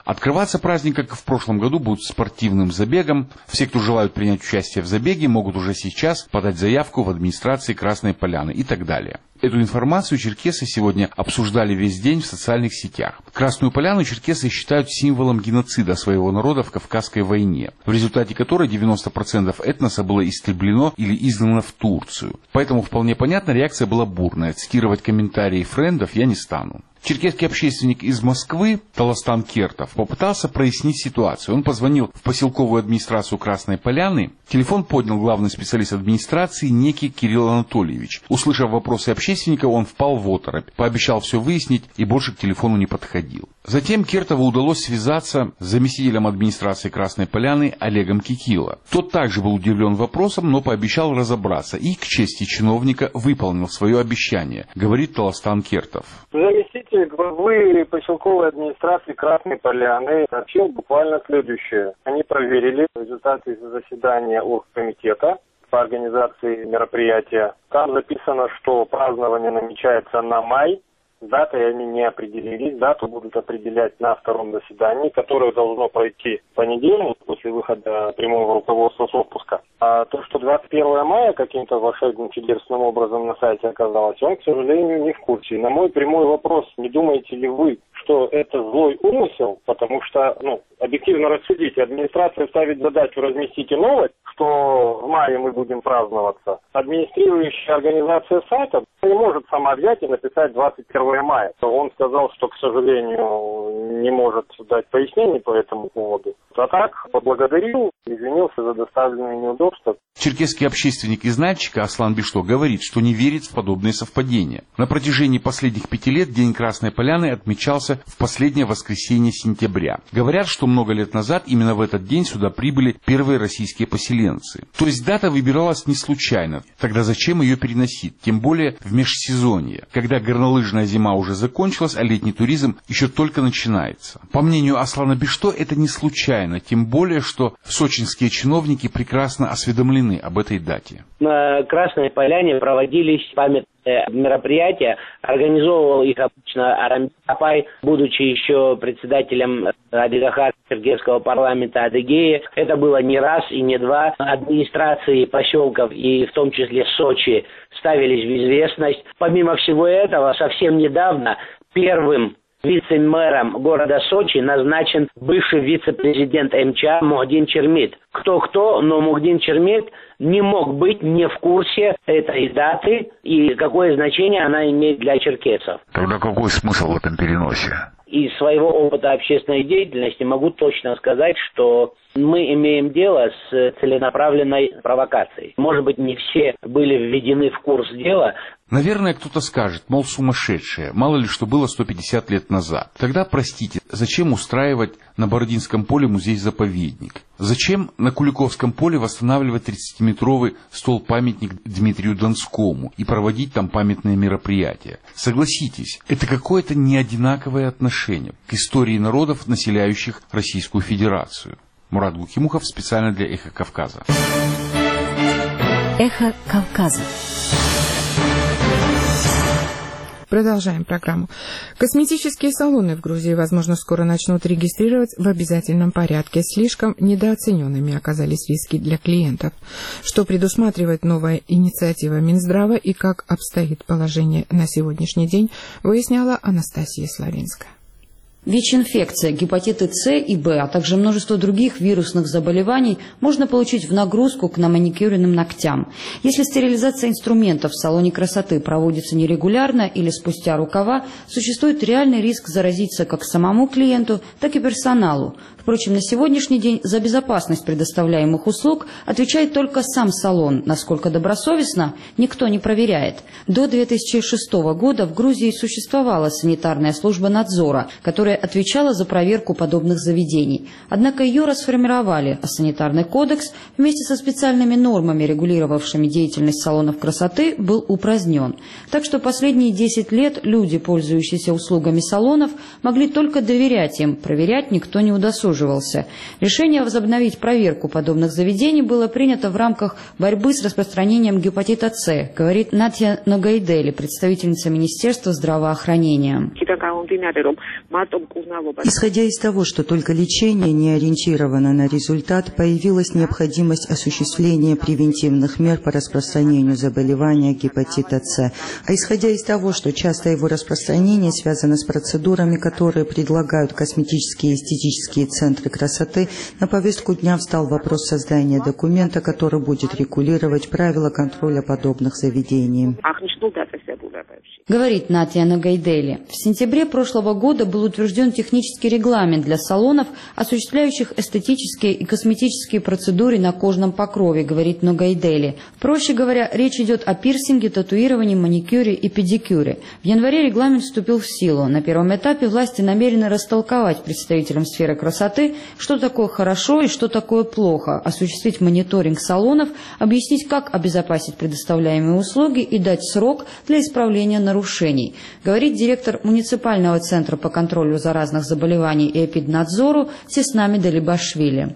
Открываться праздник, как и в прошлом году, будет спортивным забегом. Все, кто желают принять участие в забеге, могут уже сейчас подать заявку в администрации Красной Поляны и так далее. Эту информацию черкесы сегодня обсуждали весь день в социальных сетях. Красную Поляну черкесы считают символом геноцида своего народа в Кавказской войне, в результате которой девяносто процентов этноса было истреблено или изгнано в Турцию. Поэтому вполне понятна, реакция была бурная. Цитировать комментарии френдов я не стану. Черкесский общественник из Москвы Толостан Кертов попытался прояснить ситуацию. Он позвонил в поселковую администрацию Красной Поляны. Телефон поднял главный специалист администрации некий Кирилл Анатольевич. Услышав вопросы общественника, он впал в оторопь, пообещал все выяснить и больше к телефону не подходил. Затем Кертову удалось связаться с заместителем администрации Красной Поляны Олегом Кикило. Тот также был удивлен вопросом, но пообещал разобраться и, к чести чиновника, выполнил свое обещание, говорит Толостан Кертов. Заместитель главы поселковой администрации Красной Поляны сообщил буквально следующее. Они проверили результаты заседания оргкомитета по организации мероприятия. Там записано, что празднование намечается на май. Датой они не определились. Дату будут определять на втором заседании, которое должно пройти в понедельник после выхода прямого руководства с отпуска. А то, что двадцать первого мая каким-то волшебным чудесным образом на сайте оказалось, он, к сожалению, не в курсе. На мой прямой вопрос, не думаете ли вы, что это злой умысел, потому что, ну, объективно рассудите, администрация ставит задачу разместите новость, что в мае мы будем праздноваться. Администрирующая организация сайта не может сама взять и написать двадцать первого мая. Он сказал, что, к сожалению, не может дать пояснений по этому поводу. А так, поблагодарил, извинился за доставленные неудобства. Черкесский общественник из Нальчика Аслан Бишто говорит, что не верит в подобные совпадения. На протяжении последних пяти лет День Красной Поляны отмечался в последнее воскресенье сентября. Говорят, что много лет назад именно в этот день сюда прибыли первые российские поселенцы. То есть дата выбиралась не случайно. Тогда зачем ее переносить? Тем более в межсезонье, когда горнолыжная зима уже закончилась, а летний туризм еще только начинается. По мнению Аслана Бишто, это не случайно, тем более, что сочинские чиновники прекрасно осведомлены об этой дате. На Красной Поляне проводились памятные мероприятия. Организовывал их обычно Арамбек Апай, будучи еще председателем Адыгахар Черкесского парламента Адыгеи. Это было не раз и не два. Администрации поселков и в том числе Сочи ставились в известность. Помимо всего этого, совсем недавно первым вице-мэром города Сочи назначен бывший вице-президент эм че а Мухдин Чермит. Кто-кто, но Мухдин Чермит не мог быть не в курсе этой даты и какое значение она имеет для черкесов. Тогда какой смысл в этом переносе? Из своего опыта общественной деятельности могу точно сказать, что мы имеем дело с целенаправленной провокацией. Может быть, не все были введены в курс дела. Наверное, кто-то скажет, мол, сумасшедшие, мало ли что было сто пятьдесят лет назад. Тогда, простите, зачем устраивать на Бородинском поле музей-заповедник? Зачем на Куликовском поле восстанавливать тридцатиметровый стол-памятник Дмитрию Донскому и проводить там памятные мероприятия? Согласитесь, это какое-то неодинаковое отношение к истории народов, населяющих Российскую Федерацию. Мурат Гукимухов специально для «Эхо Кавказа». «Эхо Кавказа». Продолжаем программу. Косметические салоны в Грузии, возможно, скоро начнут регистрировать в обязательном порядке. Слишком недооцененными оказались риски для клиентов. Что предусматривает новая инициатива Минздрава и как обстоит положение на сегодняшний день, выясняла Анастасия Славинская. ВИЧ-инфекция, гепатиты С и Б, а также множество других вирусных заболеваний можно получить в нагрузку к наманикюренным ногтям. Если стерилизация инструментов в салоне красоты проводится нерегулярно или спустя рукава, существует реальный риск заразиться как самому клиенту, так и персоналу. Впрочем, на сегодняшний день за безопасность предоставляемых услуг отвечает только сам салон. Насколько добросовестно, никто не проверяет. До две тысячи шестого года в Грузии существовала санитарная служба надзора, которая отвечала за проверку подобных заведений. Однако ее расформировали, а санитарный кодекс вместе со специальными нормами, регулировавшими деятельность салонов красоты, был упразднен. Так что последние десять лет люди, пользующиеся услугами салонов, могли только доверять им, проверять никто не удосуживался. Решение возобновить проверку подобных заведений было принято в рамках борьбы с распространением гепатита С, говорит Натья Ногайдели, представительница Министерства здравоохранения. Исходя из того, что только лечение не ориентировано на результат, появилась необходимость осуществления превентивных мер по распространению заболевания гепатита С. А исходя из того, что часто его распространение связано с процедурами, которые предлагают косметические и эстетические центры красоты, на повестку дня встал вопрос создания документа, который будет регулировать правила контроля подобных заведений. Говорит Натья Ногайдели. В сентябре прошлого года был утвержден технический регламент для салонов, осуществляющих эстетические и косметические процедуры на кожном покрове, говорит Ногайдели. Проще говоря, речь идет о пирсинге, татуировании, маникюре и педикюре. В январе регламент вступил в силу. На первом этапе власти намерены растолковать представителям сферы красоты, что такое хорошо и что такое плохо, осуществить мониторинг салонов, объяснить, как обезопасить предоставляемые услуги и дать срок для исправления нарушений, говорит директор муниципального центра по контролю заразных заболеваний и эпиднадзору Сеснами Делибашвили.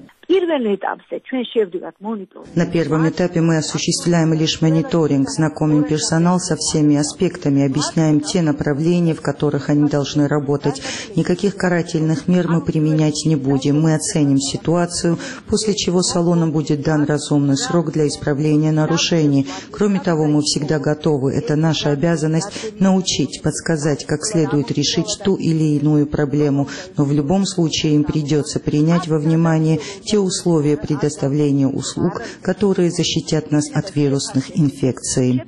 На первом этапе мы осуществляем лишь мониторинг, знакомим персонал со всеми аспектами, объясняем те направления, в которых они должны работать. Никаких карательных мер мы применять не будем. Мы оценим ситуацию, после чего салонам будет дан разумный срок для исправления нарушений. Кроме того, мы всегда готовы. Это наша обязанность научить, подсказать, как следует решить ту или иную проблему. Но в любом случае им придется принять во внимание те условия предоставления услуг, которые защитят нас от вирусных инфекций.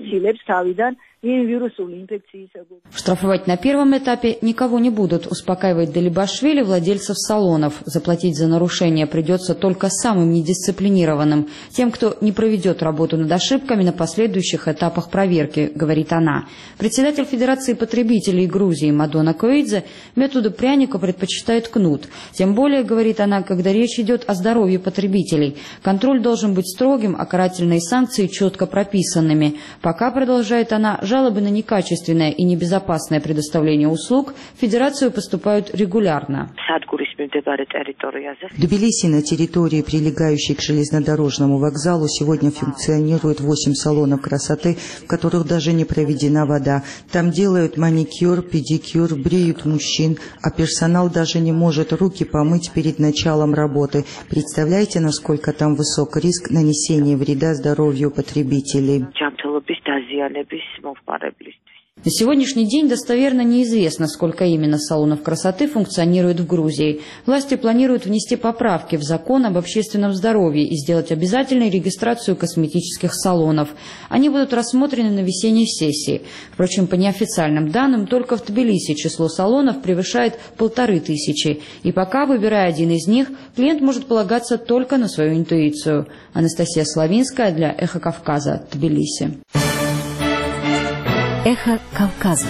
Штрафовать на первом этапе никого не будут, успокаивает Делибашвили владельцев салонов. Заплатить за нарушение придется только самым недисциплинированным, тем, кто не проведет работу над ошибками на последующих этапах проверки, говорит она. Председатель Федерации потребителей Грузии Мадона Коидзе методу пряника предпочитает кнут. Тем более, говорит она, когда речь идет о здоровье потребителей. Контроль должен быть строгим, а карательные санкции четко прописанными. Пока, продолжает она, жалобы на некачественное и небезопасное предоставление услуг в Федерацию поступают регулярно. В Тбилиси на территории, прилегающей к железнодорожному вокзалу, сегодня функционирует восемь салонов красоты, в которых даже не проведена вода. Там делают маникюр, педикюр, бреют мужчин, а персонал даже не может руки помыть перед началом работы. Представляете, насколько там высок риск нанесения вреда здоровью потребителей? На сегодняшний день достоверно неизвестно, сколько именно салонов красоты функционирует в Грузии. Власти планируют внести поправки в закон об общественном здоровье и сделать обязательной регистрацию косметических салонов. Они будут рассмотрены на весенней сессии. Впрочем, по неофициальным данным, только в Тбилиси число салонов превышает полторы тысячи. И пока, выбирая один из них, клиент может полагаться только на свою интуицию. Анастасия Славинская для «Эхо Кавказа», Тбилиси. Эхо Кавказа.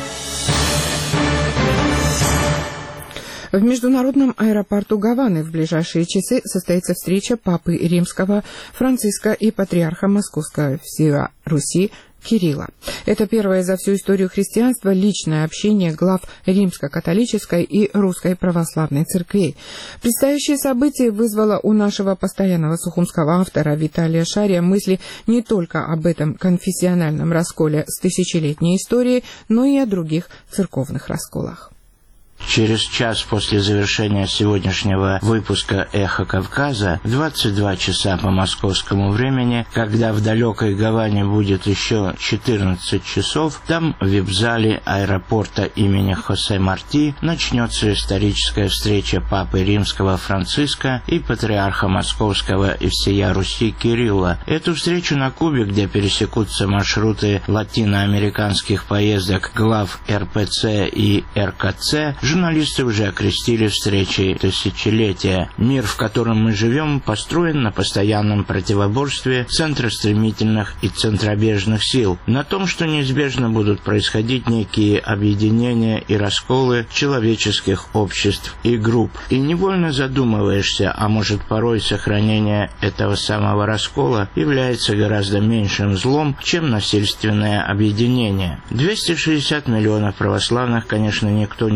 В международном аэропорту Гаваны в ближайшие часы состоится встреча Папы Римского Франциска и патриарха Московского всея Руси Кирилла. Это первое за всю историю христианства личное общение глав Римско-католической и Русской православной церквей. Предстоящее событие вызвало у нашего постоянного сухумского автора Виталия Шария мысли не только об этом конфессиональном расколе с тысячелетней историей, но и о других церковных расколах. Через час после завершения сегодняшнего выпуска «Эхо Кавказа» в двадцать два часа по московскому времени, когда в далекой Гаване будет еще четырнадцать часов, там в вип-зале аэропорта имени Хосе Марти начнется историческая встреча Папы Римского Франциска и патриарха Московского и всея Руси Кирилла. Эту встречу на Кубе, где пересекутся маршруты латиноамериканских поездок глав эр пэ цэ и эр ка цэ, журналисты уже окрестили встречей тысячелетия. Мир, в котором мы живем, построен на постоянном противоборстве центростремительных и центробежных сил, на том, что неизбежно будут происходить некие объединения и расколы человеческих обществ и групп. И невольно задумываешься, а может порой сохранение этого самого раскола является гораздо меньшим злом, чем насильственное объединение. двести шестьдесят миллионов православных, конечно, никто не заставит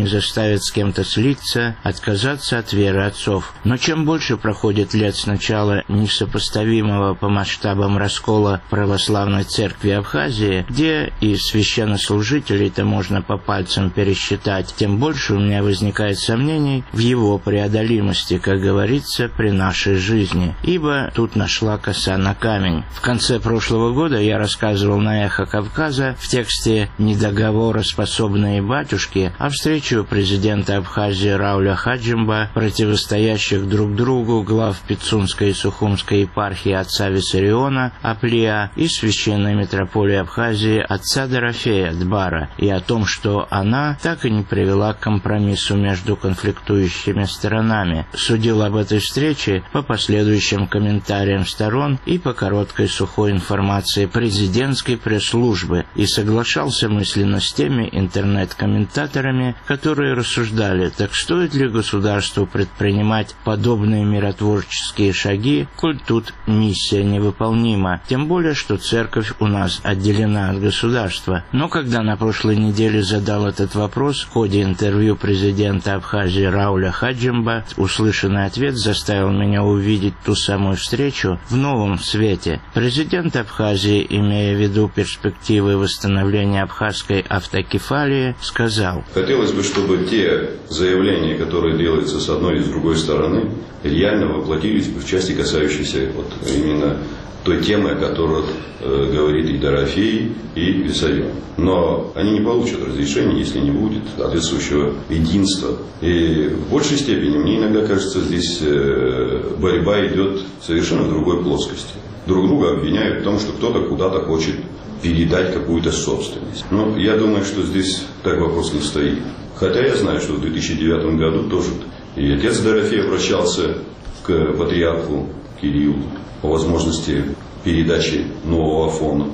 заставит с кем-то слиться, отказаться от веры отцов. Но чем больше проходит лет с начала несопоставимого по масштабам раскола православной церкви Абхазии, где и священнослужителей-то можно по пальцам пересчитать, тем больше у меня возникает сомнений в его преодолимости, как говорится, при нашей жизни. Ибо тут нашла коса на камень. В конце прошлого года я рассказывал на «Эхо Кавказа» в тексте «Недоговороспособные батюшки» о встрече у президента Абхазии Рауля Хаджимба, противостоящих друг другу глав Пицунской и Сухумской епархии отца Виссариона Аплия и священной митрополии Абхазии отца Дорофея Дбара, и о том, что она так и не привела к компромиссу между конфликтующими сторонами. Судил об этой встрече по последующим комментариям сторон и по короткой сухой информации президентской пресс-службы, и соглашался мысленно с теми интернет-комментаторами, которые рассуждали, так стоит ли государству предпринимать подобные миротворческие шаги, коль тут миссия невыполнима, тем более, что церковь у нас отделена от государства. Но когда на прошлой неделе задал этот вопрос в ходе интервью президента Абхазии Рауля Хаджимба, услышанный ответ заставил меня увидеть ту самую встречу в новом свете. Президент Абхазии, имея в виду перспективы восстановления абхазской автокефалии, сказал: хотелось бы, чтобы те заявления, которые делаются с одной и с другой стороны, реально воплотились бы в части, касающейся вот именно той темы, о которой э, говорит и Дорофей, и Виссарион. Но они не получат разрешения, если не будет соответствующего единства. И в большей степени, мне иногда кажется, здесь э, борьба идет совершенно в другой плоскости. Друг друга обвиняют в том, что кто-то куда-то хочет передать какую-то собственность. Но я думаю, что здесь так вопрос не стоит. Хотя я знаю, что в две тысячи девятом году тоже и отец Дорофей обращался к патриарху Кириллу по возможности передачи нового Афона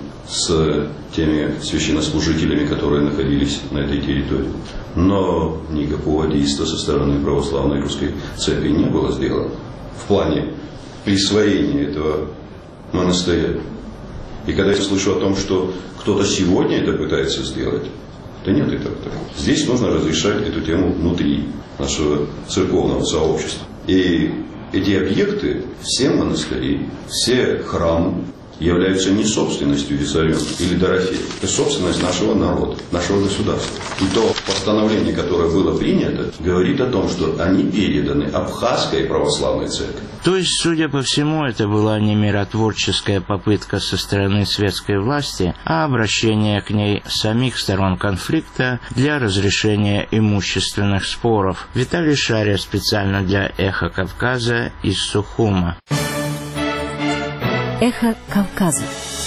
с теми священнослужителями, которые находились на этой территории. Но никакого действия со стороны православной русской церкви не было сделано в плане присвоения этого монастыря. И когда я слышу о том, что кто-то сегодня это пытается сделать, да нет этого. Здесь нужно разрешать эту тему внутри нашего церковного сообщества. И эти объекты, все монастыри, все храмы являются не собственностью Виссариона или Дорофея. Это собственность нашего народа, нашего государства. И то постановление, которое было принято, говорит о том, что они переданы Абхазской православной церкви. То есть, судя по всему, это была не миротворческая попытка со стороны светской власти, а обращение к ней самих сторон конфликта для разрешения имущественных споров. Виталий Шария специально для «Эхо Кавказа» из Сухума. Эхо Кавказа.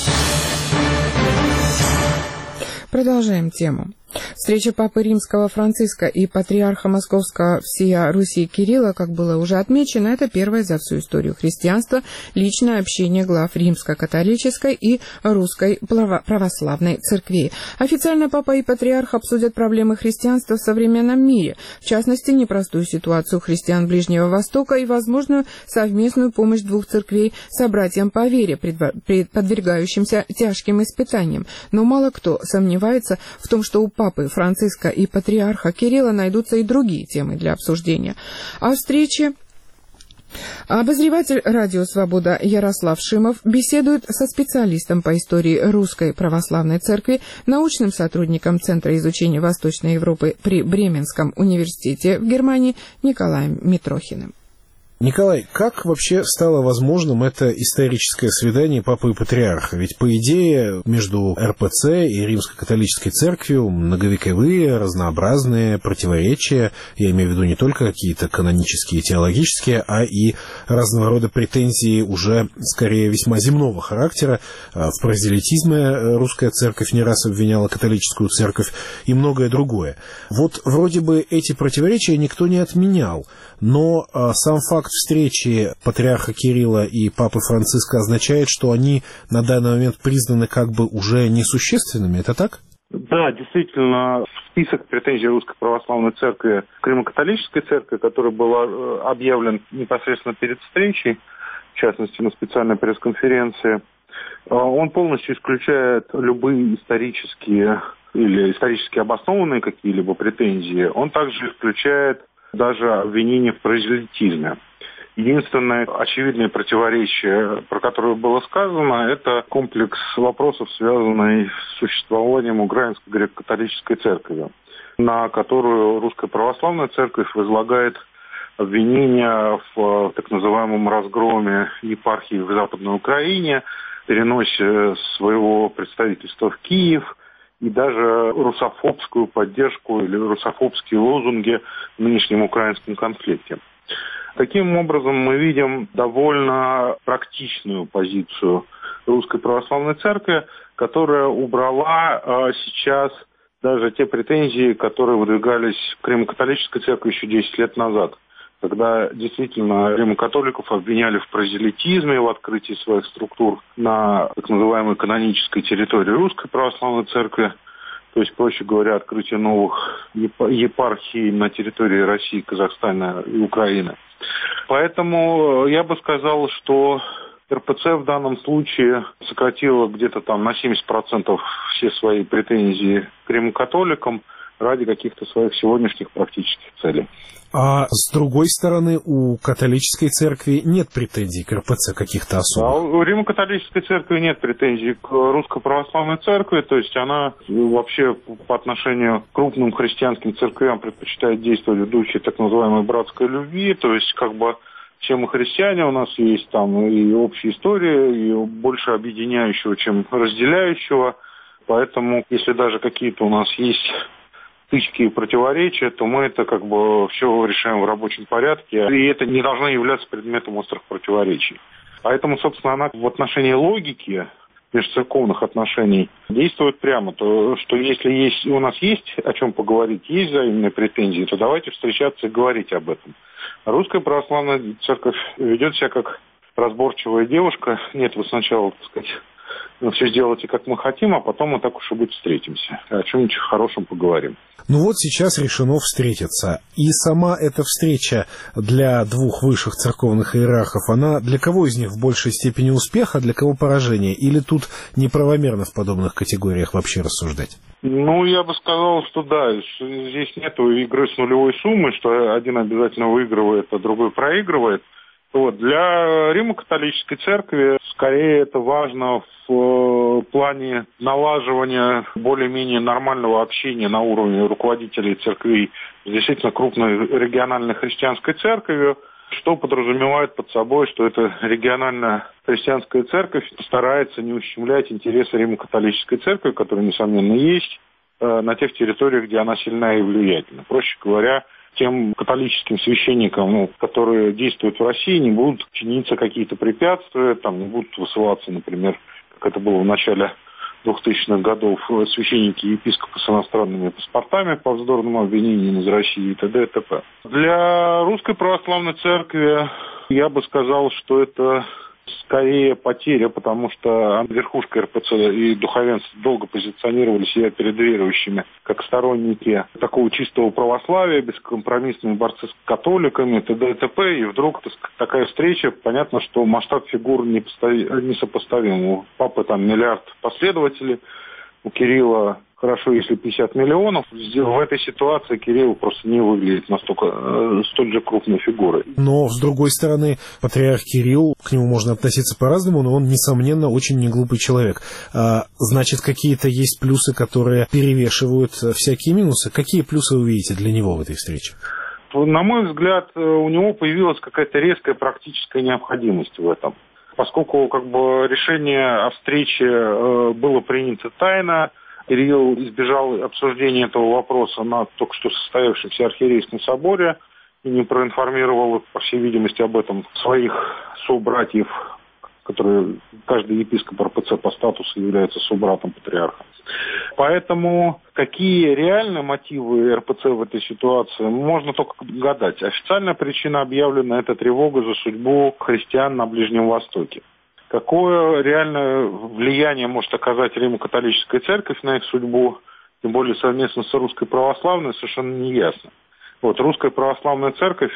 Продолжаем тему. Встреча Папы Римского Франциска и патриарха Московского всея Руси Кирилла, как было уже отмечено, это первое за всю историю христианства личное общение глав Римско-католической и Русской православной церквей. Официально Папа и патриарх обсудят проблемы христианства в современном мире, в частности, непростую ситуацию христиан Ближнего Востока и возможную совместную помощь двух церквей собратьям по вере, подвергающимся тяжким испытаниям. Но мало кто сомневается в том, что у Папы Франциска и патриарха Кирилла найдутся и другие темы для обсуждения. О встрече обозреватель «Радио Свобода» Ярослав Шимов беседует со специалистом по истории Русской Православной Церкви, научным сотрудником Центра изучения Восточной Европы при Бременском университете в Германии Николаем Митрохиным. Николай, как вообще стало возможным это историческое свидание Папы и Патриарха? Ведь, по идее, между эр пэ цэ и Римско-католической церковью многовековые, разнообразные противоречия, я имею в виду не только какие-то канонические, теологические, а и разного рода претензии уже, скорее, весьма земного характера. В прозелитизме русская церковь не раз обвиняла католическую церковь и многое другое. Вот вроде бы эти противоречия никто не отменял, но сам факт встречи патриарха Кирилла и папы Франциска означает, что они на данный момент признаны как бы уже несущественными. Это так? Да, действительно, список претензий Русской Православной Церкви к Римо-католической церкви, который был объявлен непосредственно перед встречей, в частности на специальной пресс-конференции, он полностью исключает любые исторические или исторически обоснованные какие-либо претензии, он также включает даже обвинения в прозелитизме. Единственное очевидное противоречие, про которое было сказано, это комплекс вопросов, связанный с существованием Украинской греко-католической церкви, на которую Русская Православная Церковь возлагает обвинения в так называемом разгроме епархии в Западной Украине, переносе своего представительства в Киев и даже русофобскую поддержку или русофобские лозунги в нынешнем украинском конфликте. Таким образом, мы видим довольно практичную позицию Русской Православной Церкви, которая убрала э, сейчас даже те претензии, которые выдвигались к Римо-католической церкви еще десять лет назад, когда действительно римо-католиков обвиняли в прозелитизме, в открытии своих структур на так называемой канонической территории Русской Православной Церкви, то есть, проще говоря, открытие новых епархий на территории России, Казахстана и Украины. Поэтому я бы сказал, что эр пэ цэ в данном случае сократила где-то там на семьдесят процентов все свои претензии к римо-католикам ради каких-то своих сегодняшних практических целей. А с другой стороны, у католической церкви нет претензий к эр пэ цэ каких-то особых? А у Римо-католической церкви нет претензий к Русской Православной Церкви, то есть она вообще по отношению к крупным христианским церквям предпочитает действовать в духе так называемой братской любви, то есть как бы все мы христиане, у нас есть там и общая история, и больше объединяющего, чем разделяющего, поэтому если даже какие-то у нас есть стычки и противоречия, то мы это как бы все решаем в рабочем порядке, и это не должно являться предметом острых противоречий. Поэтому, собственно, она в отношении логики межцерковных отношений действует прямо, то что если есть, у нас есть о чем поговорить, есть взаимные претензии, то давайте встречаться и говорить об этом. Русская Православная Церковь ведет себя как разборчивая девушка. Нет, вы сначала, так сказать, все сделайте, как мы хотим, а потом мы так уж и быть встретимся. О чем-нибудь хорошем поговорим. Ну вот сейчас решено встретиться. И сама эта встреча для двух высших церковных иерархов, она для кого из них в большей степени успех, а для кого поражение? Или тут неправомерно в подобных категориях вообще рассуждать? Ну, я бы сказал, что да, здесь нету игры с нулевой суммой, что один обязательно выигрывает, а другой проигрывает. Вот. Для Римо-католической церкви скорее это важно в плане налаживания более-менее нормального общения на уровне руководителей церквей с действительно крупной региональной христианской церковью, что подразумевает под собой, что эта региональная христианская церковь старается не ущемлять интересы Римо-католической церкви, которые, несомненно, есть, на тех территориях, где она сильна и влиятельна. Проще говоря, тем католическим священникам, ну, которые действуют в России, не будут чиниться какие-то препятствия, там не будут высылаться, например, как это было в начале двухтысячных годов, священники и епископы с иностранными паспортами по вздорным обвинениям из России и т.д. и т.п. Для Русской Православной Церкви я бы сказал, что это скорее потеря, потому что верхушка эр пэ цэ и духовенство долго позиционировали себя перед верующими как сторонники такого чистого православия, бескомпромиссные борцы с католиками, т.д. и т.п. И вдруг такая встреча, понятно, что масштаб фигур несопоставим. У папы там миллиард последователей, у Кирилла хорошо, если пятьдесят миллионов. В этой ситуации Кирилл просто не выглядит настолько э, столь же крупной фигурой. Но, с другой стороны, патриарх Кирилл, к нему можно относиться по-разному, но он, несомненно, очень неглупый человек. А, значит, какие-то есть плюсы, которые перевешивают всякие минусы. Какие плюсы вы видите для него в этой встрече? На мой взгляд, у него появилась какая-то резкая практическая необходимость в этом. Поскольку как бы решение о встрече э, было принято тайно, Кирилл избежал обсуждения этого вопроса на только что состоявшемся архиерейском соборе и не проинформировал, по всей видимости, об этом своих собратьев, которые каждый епископ эр пэ цэ по статусу является собратом патриарха. Поэтому какие реальные мотивы эр пэ цэ в этой ситуации, можно только гадать. Официальная причина объявлена – это тревога за судьбу христиан на Ближнем Востоке. Какое реальное влияние может оказать Римо-католическая церковь на их судьбу, тем более совместно с Русской Православной, совершенно не ясно. Вот, Русская Православная Церковь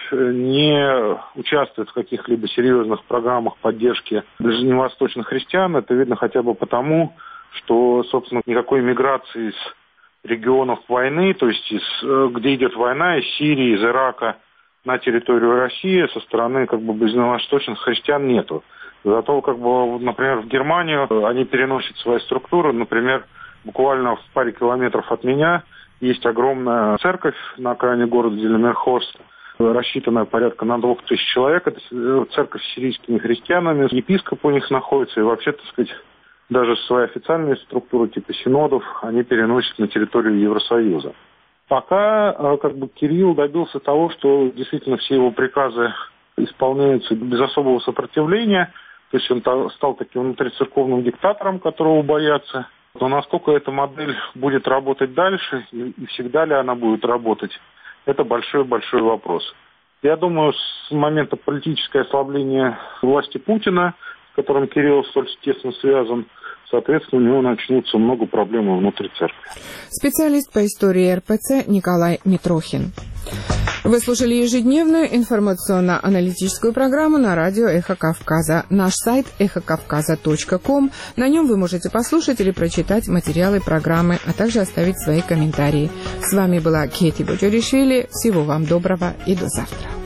не участвует в каких-либо серьезных программах поддержки ближневосточных христиан. Это видно хотя бы потому, что, собственно, никакой миграции из регионов войны, то есть из, где идет война, из Сирии, из Ирака на территорию России, со стороны как бы ближневосточных христиан нету. Зато, как бы, например, в Германию они переносят свои структуры. Например, буквально в паре километров от меня есть огромная церковь на окраине города Зельмерхорст, рассчитанная порядка на двух тысяч человек. Это церковь с сирийскими христианами, епископ у них находится, и вообще, так сказать, даже свои официальные структуры типа синодов они переносят на территорию Евросоюза. Пока как бы Кирилл добился того, что действительно все его приказы исполняются без особого сопротивления, то есть он стал таким внутрицерковным диктатором, которого боятся. Но насколько эта модель будет работать дальше и всегда ли она будет работать, это большой-большой вопрос. Я думаю, с момента политического ослабления власти Путина, с которым Кирилл столь тесно связан, соответственно, у него начнутся много проблем внутри церкви. Специалист по истории РПЦ Николай Митрохин. Вы слушали ежедневную информационно-аналитическую программу на радио «Эхо Кавказа». Наш сайт эхо кавказа точка ком. На нем вы можете послушать или прочитать материалы программы, а также оставить свои комментарии. С вами была Кети Боджоришвили. Всего вам доброго и до завтра.